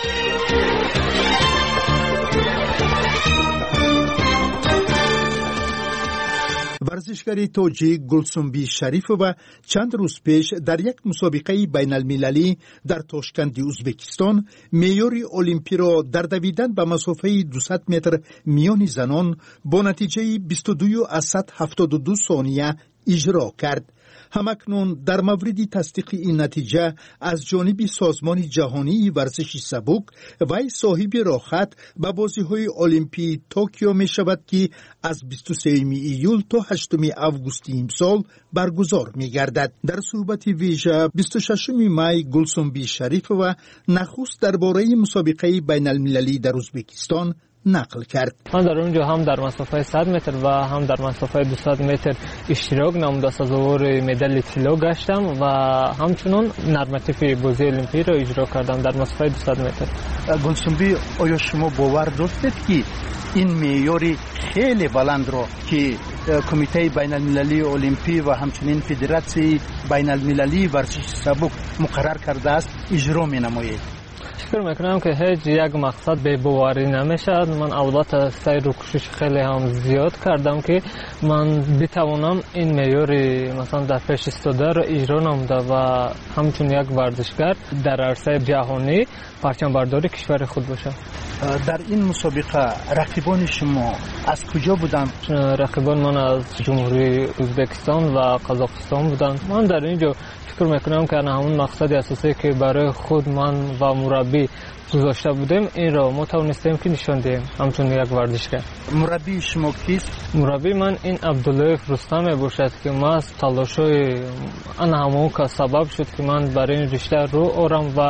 ورزشکار تاجیک گلسنبی شریف و چند روز پیش در یک مسابقه بین المللی در تاشکند ازبکستان معیار المپی را در دویدن به مسافه دویست متر میان زنان با نتیجه بیست و دو و هفتاد و دو ثانیه اجرا کرد. همکنون در مورد تصدیق این نتیجه از جانب سازمان جهانی ورزش سبک وی صاحب راهخط به بازی‌های المپی توکیو می شود که از بیست و سوم ایول تا هشتم آگوست امسال برگزار می گردد. در صحبت ویژه بیست و ششم می گلسنبی شریف و نخست درباره مسابقه بین المللی در ازبکستان نقل کرد. من در اونجا هم در مسافه صد متر و هم در مسافه دویست متر اشتراک نموده سزاوار مدال طلا گشتم و همچنین نرماتیف بازی المپی را اجرا کردم در مسافه دویست متر. گلسنبی، آیا شما باور دارید که این معیار خیلی بلند را که کمیته بین المللی المپی و همچنین فدراسیون بین المللی ورزش سبک مقرر کرده است اجرا می نماید؟ فکر میکنم که هیچ یک مقصد به باوری نمیشد. من البته سعی و کوشش خیلی هم زیاد کردم که من بتوانم این معیار مثلا در پیش ایستاده را اجرا نموده و همچون یک ورزشکار در عرصه جهانی پرچم برداری کشور خود باشم. در این مسابقه رقیبان شما از کجا بودند؟ رقیبان من از جمهوری ازبکستان و قزاقستان بودند. من در اینجا فکر میکنم که همون مقصد اساسی که برای خود من و مربی گذاشته بودیم این را ما توانستیم که نشان دهیم همچون یک ورزشکار. مربی شما کیست؟ مربی من این عبدالله رستمی باشد که ما از تلاش‌های آن همون که سبب شد که من برای این رشته رو آورم و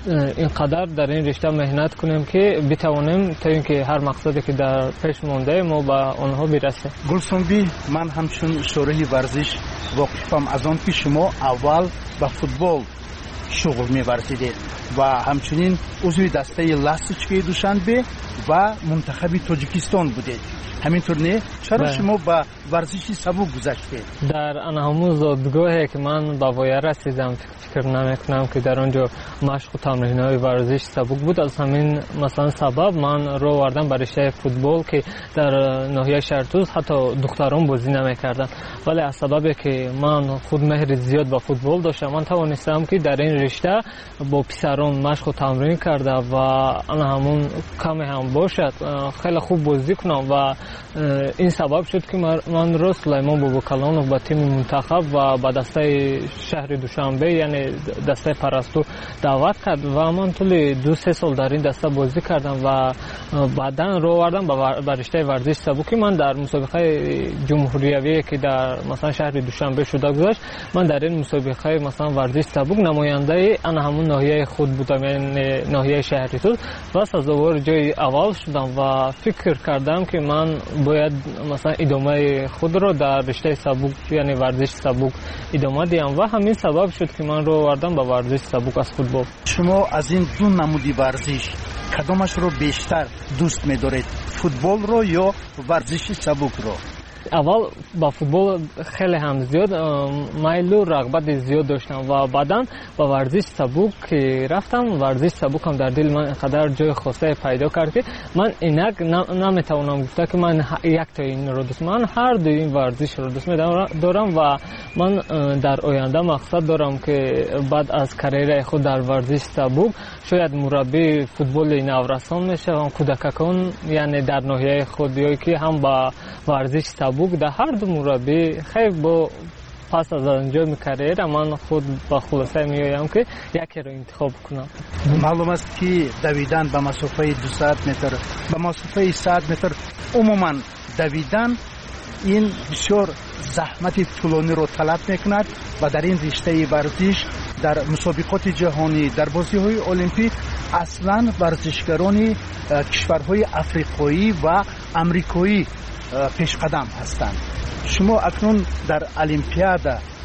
اینقدر در این رشته مهنت کنیم که بتوانیم تا اینکه هر مقصدی که در پیش مونده ما به آنها برسیم. گلسنبی، من همچون شارح ورزش واقفم از آن که شما اول به فوتبال شغل می‌ورزیدید و همچنین عضو دسته لاسچکی دوشنبه و منتخب تاجیکستان بودید. همینطور نه؟ چرا شما با ورزش سبک گذشتید؟ در آن همون زادگاهی که من به وای رسیدم فکر نمیکنم که در آنجا مشق و تمرین‌های ورزش سبک بود. از همین مثلا سبب من رو آوردم برای رشته فوتبال که در ناحیه شهرتوز حتی دختران بازی نمی‌کردند، ولی از سببی که من خود مهر زیاد به فوتبال داشتم من توانستم که در این رشته با پسران مشق و تمرین کرده و آن همون کمی هم باشد خیلی خوب بازی کنم و این سبب شد که من رو سلیمان باباکلانو با تیم منتخب و با دسته شهر دوشنبه یعنی دسته پرستو دعوت کرد و من طول دو سه سال در این دسته بازی کردم و بعدا رو آوردم به رشته ورزش سبکی. من در مسابقه جمهوریوی که در مثلا شهر دوشنبه شده گذاشت من در این مسابقه مثلا ورزش سبک نماینده آن همون ناحیه خود بودم یعنی ناحیه شهرتوز و سزاوار جای اول شدم و فکر کردم که من باید مثلا ادامه خود رو در رشته سبک یعنی ورزش سبک ادامه دیم و همین سبب شد که من رو آوردم به ورزش سبک از فوتبال. شما از این دو نمودی ورزش کدامش رو بیشتر دوست می‌دارید؟ فوتبال رو یا ورزش سبک رو؟ اول با فوتبال خیلی هم زیاد میل و رغبت زیاد داشتم و بعداً با ورزش سبک که رفتم ورزش سبک هم در دل من اینقدر جای خاصه پیدا کرد که من اینک نمیتونم گفته که من یک تا این رو دوست من هر دو این ورزش رو دوست دارم و من در آینده مقصد دارم که بعد از کریر خود در ورزش سبک شاید مربی فوتبال نورسان میشم کودکان یعنی در ناحیه خودی که هم با ورزش سبک در هر دو مربی خیلی با پس از انجام کریر من خود با خلاصه میایم که یکی رو انتخاب کنم. معلوم است که دویدن به مسافه دویست متر به مسافه صد متر عموما دویدن این بسیار زحمت طولانی رو طلب میکند و در این رشته ورزش در مسابقات جهانی در بازی‌های المپیک اصلا ورزشکاران کشورهای افریقایی و امریکایی پیش قدم هستند. شما اکنون در المپیاد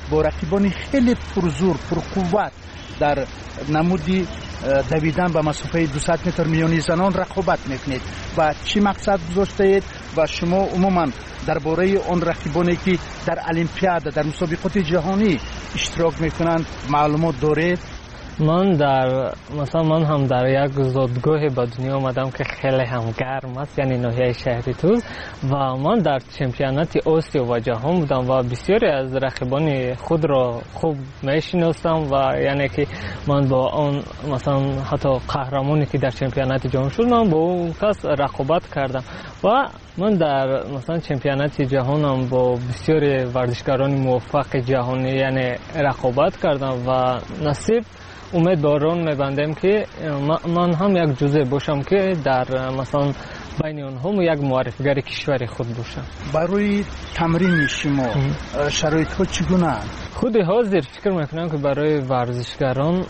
با رقیبان خیلی پرزور پرقوت در نمودی دویدن به مسافه دویست متر میانی زنان رقابت میکنید و چی مقصد گذاشته اید و شما عموما درباره آن رقیبانی که در المپیاد در مسابقات جهانی اشتراک میکنند معلومات دارید؟ من در مثلا من هم در یک زادگاه به دنیا آمدم که خیلی هم گرم است، یعنی ناحیه شهر توز، و من در چمپیونات آسیا و جهان بودم و بسیاری از رقیبان خود را خوب میشناسم و یعنی که من با آن مثلا حتی قهرمانی که در چمپیونات جهان شد من با اون کس رقابت کردم و من در مثلا چمپیونات جهانم با بسیاری ورزشکاران موفق جهانی یعنی رقابت کردم و نصیب امیدوارم میبندم که من هم یک جزء باشم که در مثلا بین اونها یک معرفیگر کشور خود باشم. برای تمرین شما شرایط ها چگونه؟ خود حاضر فکر میکنم که برای ورزشکاران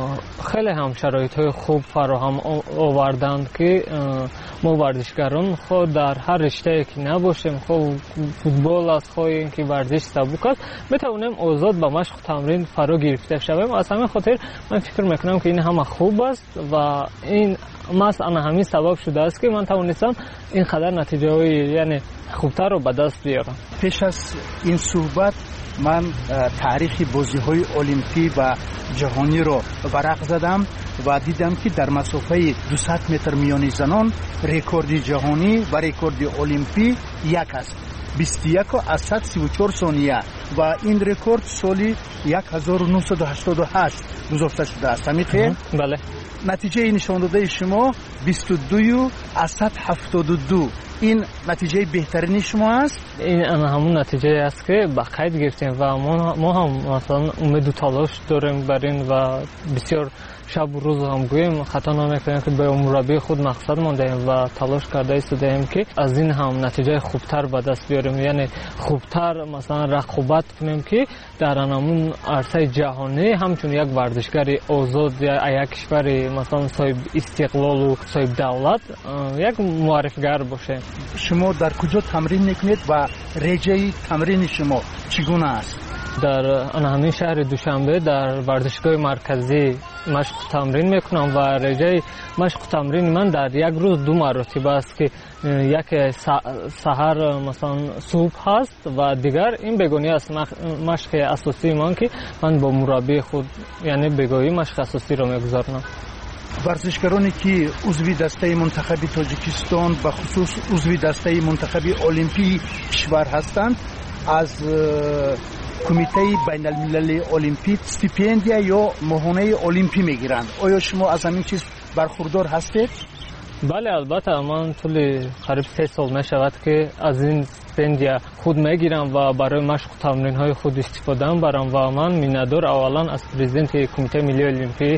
خیلی هم شرایط های خوب فراهم آوردند که ما ورزشکاران خود در هر رشته که نباشیم، خود فوتبال است، خود اینکه ورزش سبک است، میتونیم آزاد به مشق و تمرین فرا گرفته شویم. از همین خاطر من فکر میکنم که این همه خوب است و این مثلا همین سبب شده است که من توانستم این قدر نتیجه های یعنی خوبتر رو به دست بیارم. پیش از این صحبت من تاریخ بازی های المپی و جهانی رو ورق زدم و دیدم که در مسافه دویست متر میانی زنان رکورد جهانی و رکورد المپی یک است، بیست و یک و صد و سی و چهار ثانیه و این رکورد سالی هزار و نهصد و هشتاد و هشت گذاشته شده است. همین بله. نتیجه نشان داده شما بیست و دو و صد و هفتاد و دو، این نتیجه بهترین شما است؟ این همون نتیجه است که با قید گرفتیم و ما, ما هم مثلا امید و تلاش داریم بر این و بسیار شب و روز هم گوییم خطا نمیکنیم که به مربی خود مقصد ماندهیم و تلاش کرده ایستادیم که از این هم نتیجه خوبتر به دست بیاریم، یعنی خوبتر مثلا رقابت کنیم که در همون عرصه جهانی همچون یک ورزشکار آزاد یا یک کشور مثلا صاحب استقلال و صاحب دولت یک معرفیگر باشه. شما در کجا تمرین میکنید و رژه تمرین شما چگونه است؟ در همین شهر دوشنبه در ورزشگاه مرکزی مشق تمرین میکنم و رژه مشق تمرین من در یک روز دو مرتبه است که یک سحر مثلا صبح هست و دیگر این بگونی است مشق اساسی من که من با مربی خود یعنی بگویی مشق اساسی رو میگذارم. ورزشکارانی که عضو دسته منتخب تاجیکستان به خصوص عضو دسته منتخب المپی کشور هستند از کمیته بین المللی المپی استیپندیا یا ماهانه المپی میگیرند. آیا شما از همین چیز برخوردار هستید؟ بله البته من طول قریب سه سال می شود که از این استیپندیا خود میگیرم و برای مشق و تمرین های خود استفاده برم و من میندور اولا از پرزیدنت کمیته ملی المپی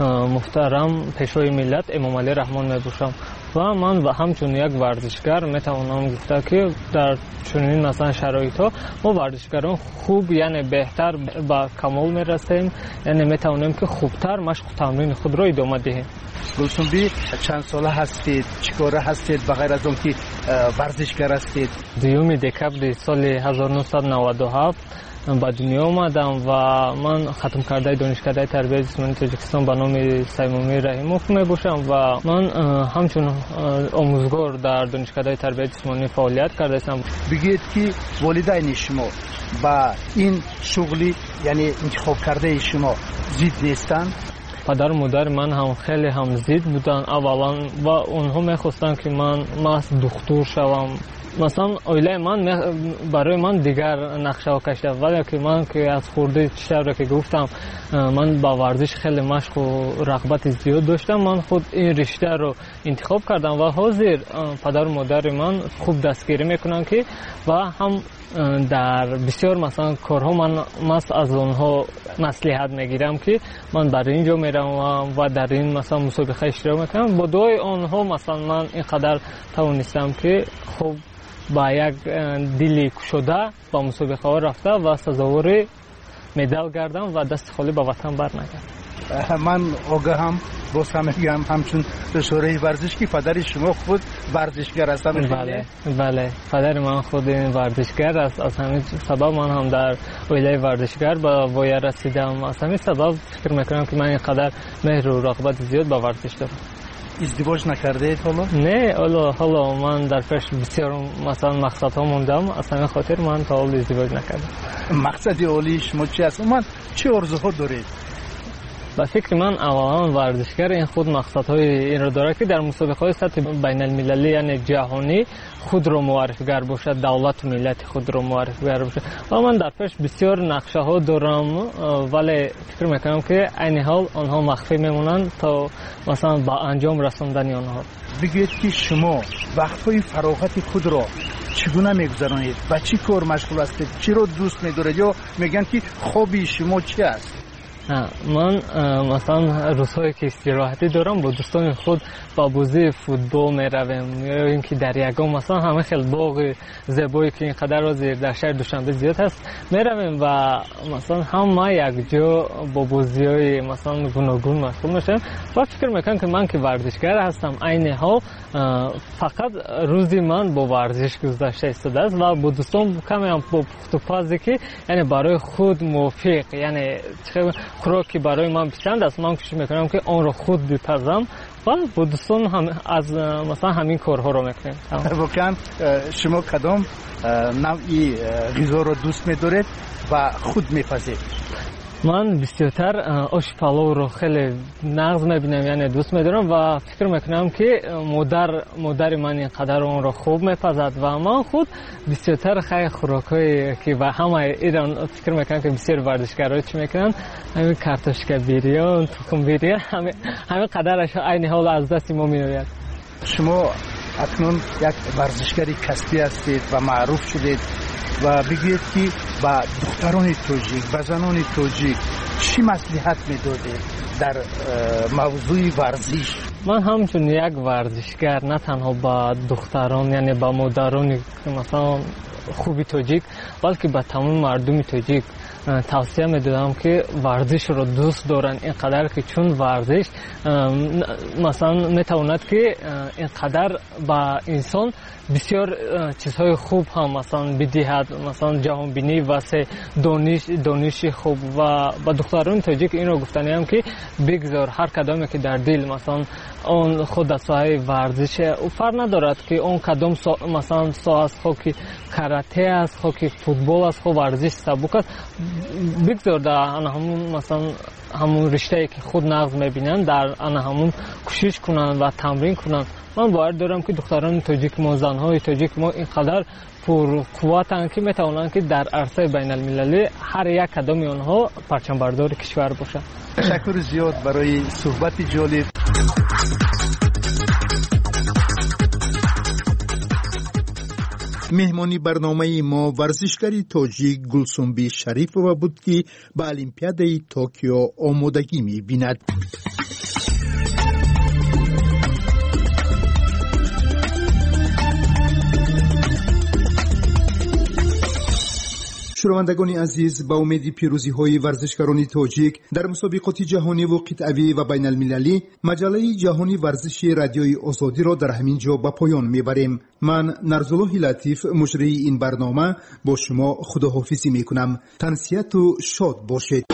محترم پیشوای ملت امام علی رحمان میباشم و من و همچون یک ورزشکار میتوانم گفته که در چنین مثلا شرایط ها ما ورزشکاران خوب یعنی بهتر به کمال میرسیم، یعنی میتوانیم که خوبتر مشق و تمرین خود را ادامه دهیم. گلسنبی چند ساله هستید؟ چیکاره هستید بغیر از اون که ورزشکار هستید؟ دیوم دکبر سال هزار و نهصد و نود و هفت به دنیا آمدم و من ختم کرده دانشکده تربیت جسمانی تاجیکستان به نام سیمومی رحیموف می باشم و من همچون آموزگار در دانشکده تربیت جسمانی فعالیت کرده هستم. بگید که والدین شما با این شغلی یعنی انتخاب کرده شما زید نیستند؟ پدر و مادر من هم خیلی هم زید بودن اولا و اونها میخواستن که من ماست دکتر شوم. مثلا اویله من برای من دیگر نقشه ها کشیده ولی که من که از خورده چیزا که گفتم من با ورزش خیلی مشق و رغبت زیاد داشتم، من خود این رشته رو انتخاب کردم و حاضر پدر و مادر من خوب دستگیری میکنن که و هم در بسیار مثلا کارها من مس از اونها مصلحت میگیرم که من برای اینجا میرم و در این مثلا مسابقه اشتراک میکنم. با دوای اونها مثلا من اینقدر توانستم که خوب با یک دلی کشوده با مسابقه ها رفته و سزاوار مدال گردم و دست خالی به وطن برنگردم. من آگاهم باز هم میگم همچون شورای ورزش که پدر شما خود ورزشگر است. بله بله پدر من خود ورزشگر است. از همین سبب من هم در عائله ورزشگر با وای رسیدم. از همین سبب فکر میکنم که من اینقدر مهر و رغبت زیاد به ورزش دارم. ازدواج نکرده اید حالا؟ نه حالا حالا من در پیش بسیار مثلا مقصد ها موندم. از همین خاطر من تا حال ازدواج نکردم. مقصد اولی شما چی است؟ من چه آرزوها دارید؟ با فکر من اولا ورزشگر این خود مقصدهای این را داره که در مسابقه‌های سطح بین المللی یعنی جهانی خود را معرفی‌گر باشد، دولت و ملت خود را معرفی‌گر باشد. و من در پیش بسیار نقشه ها دارم ولی فکر میکنم که عین حال آنها مخفی میمونند تا مثلا با انجام رساندن آنها. بگید که شما وقت‌های فراغت خود را چگونه میگذرانید؟ با چی کار مشغول هستید؟ چی رو دوست می‌دارید یا میگن که خوابی شما چی است؟ من مثلا روزهایی که استراحتی دارم با دوستان خود با بازی فوتبال میرویم یا اینکه در یگان مثلا همه خیلی باغ زیبایی که اینقدر از در شهر دوشنبه زیاد هست میرویم و مثلا همه یک جا با بازی‌های مثلا گوناگون مشغول میشم. و فکر میکنم که من که ورزشگر هستم عین حال فقط روزی من با ورزش گذشته ایستاده است و با دوستان کمی هم با پخت‌وپزی که یعنی برای خود موافق یعنی خوراکی برای من پسند است من کوشش میکنم که آن را خود بپزم و با دوستان هم از مثلا همین کارها رو میکنیم. واقعا شما کدام نوعی غذا رو دوست میدارید و خود میپزید؟ من بسیارتر آش پلو رو خیلی نغز میبینم یعنی دوست میدارم و فکر میکنم که مادر مادر من اینقدر اون رو خوب میپزد و من خود بسیارتر خیلی خوراکایی که و همه ایران فکر میکنم که بسیار ورزشگرها چی میکنن همین کارتوشک بیریان تخم بیریان همین همین قدرش عین حال از دست ما میآید. شما اکنون یک ورزشگری کسبی هستید و معروف شدید و بگید که با دختران توجیک و زنان توجیک چی مصلحت میدادید در موضوع ورزش؟ من همچون یک ورزشگر نه تنها با دختران یعنی با مادران مثلا خوبی توجیک بلکه با تمام مردم توجیک توصیه میدادم که ورزش رو دوست دارن اینقدر که چون ورزش مثلا میتواند که اینقدر با انسان بسیار چیزهای خوب هم مثلا بدهد مثلا جهان بینی واسه دانش دانش خوب و با دختران تاجیک این رو گفتنی هم که بگذار هر کدامی که در دل مثلا اون خود ساحه ورزش او فرق ندارد که اون کدام سا مثلا ساحه است خو که کاراته است خو که فوتبال است خو ورزش سبک است بگذار در آن همون مثلا همون رشته‌ای که خود نقض می‌بینن در آن همون کوشش کنن و تمرین کنن. من باور دارم که دختران تاجیک ما زن‌های تاجیک ما اینقدر پر قوتن که میتونن که در عرصه بین المللی هر یک کدام اونها پرچم بردار کشور باشه. تشکر زیاد برای صحبت جالب. مهمانی برنامه ما ورزشکاری تاجیک گلسنبی شریف و بود که به المپیادهای توکیو آمادگی می‌بیند. شنوندگان عزیز، با امید پیروزی های ورزشکاران تاجیک در مسابقات جهانی و قطعی و بین المللی مجله جهانی ورزشی رادیوی آزادی را در همین جا به پایان میبریم. من نرزالله لطیف مجری این برنامه با شما خداحافظی میکنم. تنسیت و شاد باشید.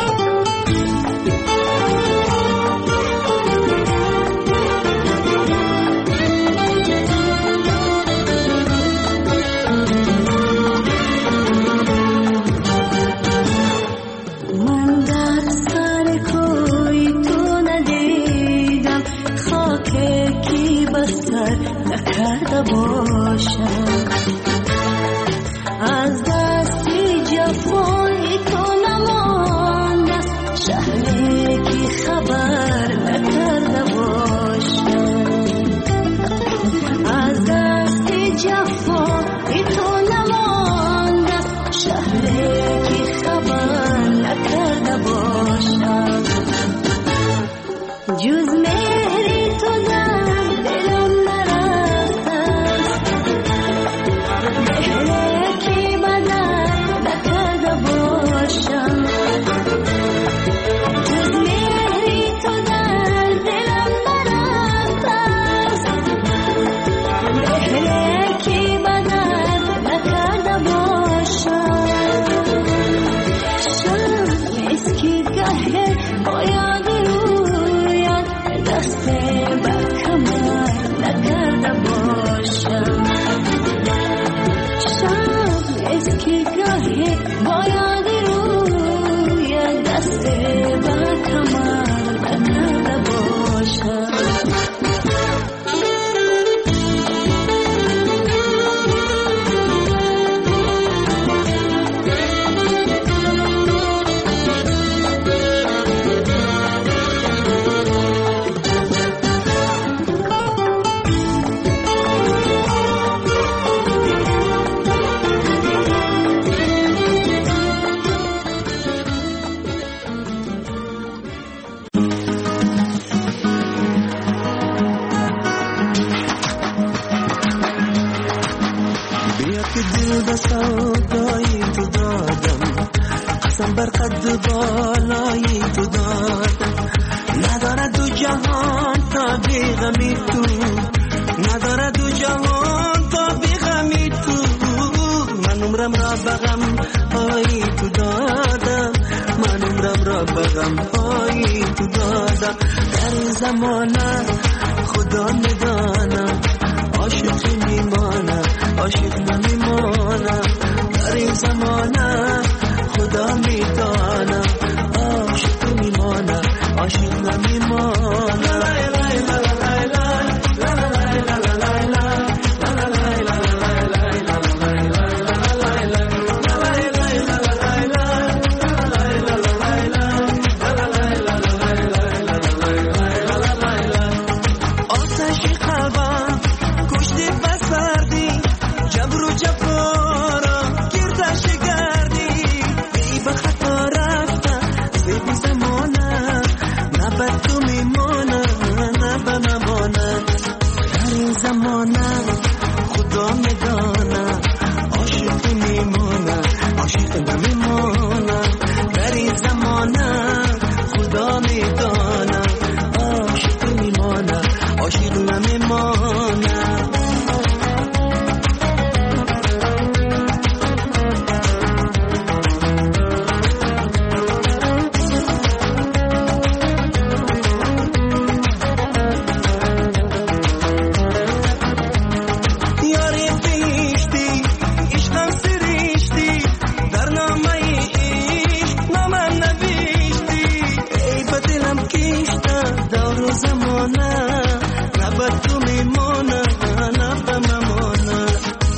نکرده باشم از دستی جفای تو نمانده است شهری که خبر نکرده باشم از دستی جفای تو نمانده است شهری که خبر نکرده باشم جز مهری تو در the قد بالایی تو دادم نداره دو جهان تا بیغمی تو نداره دو جهان تا بیغمی تو من عمرم را بغم پایی تو دادم من عمرم را بغم پایی تو دادم در این زمانه خدا میدانم عاشقی میمانم عاشق نمیمانم در این زمانه خدا میدانم عاشق میمانم عاشق نمیمانم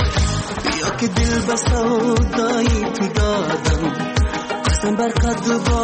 که دل به سودایی تو دادم قسم بر قد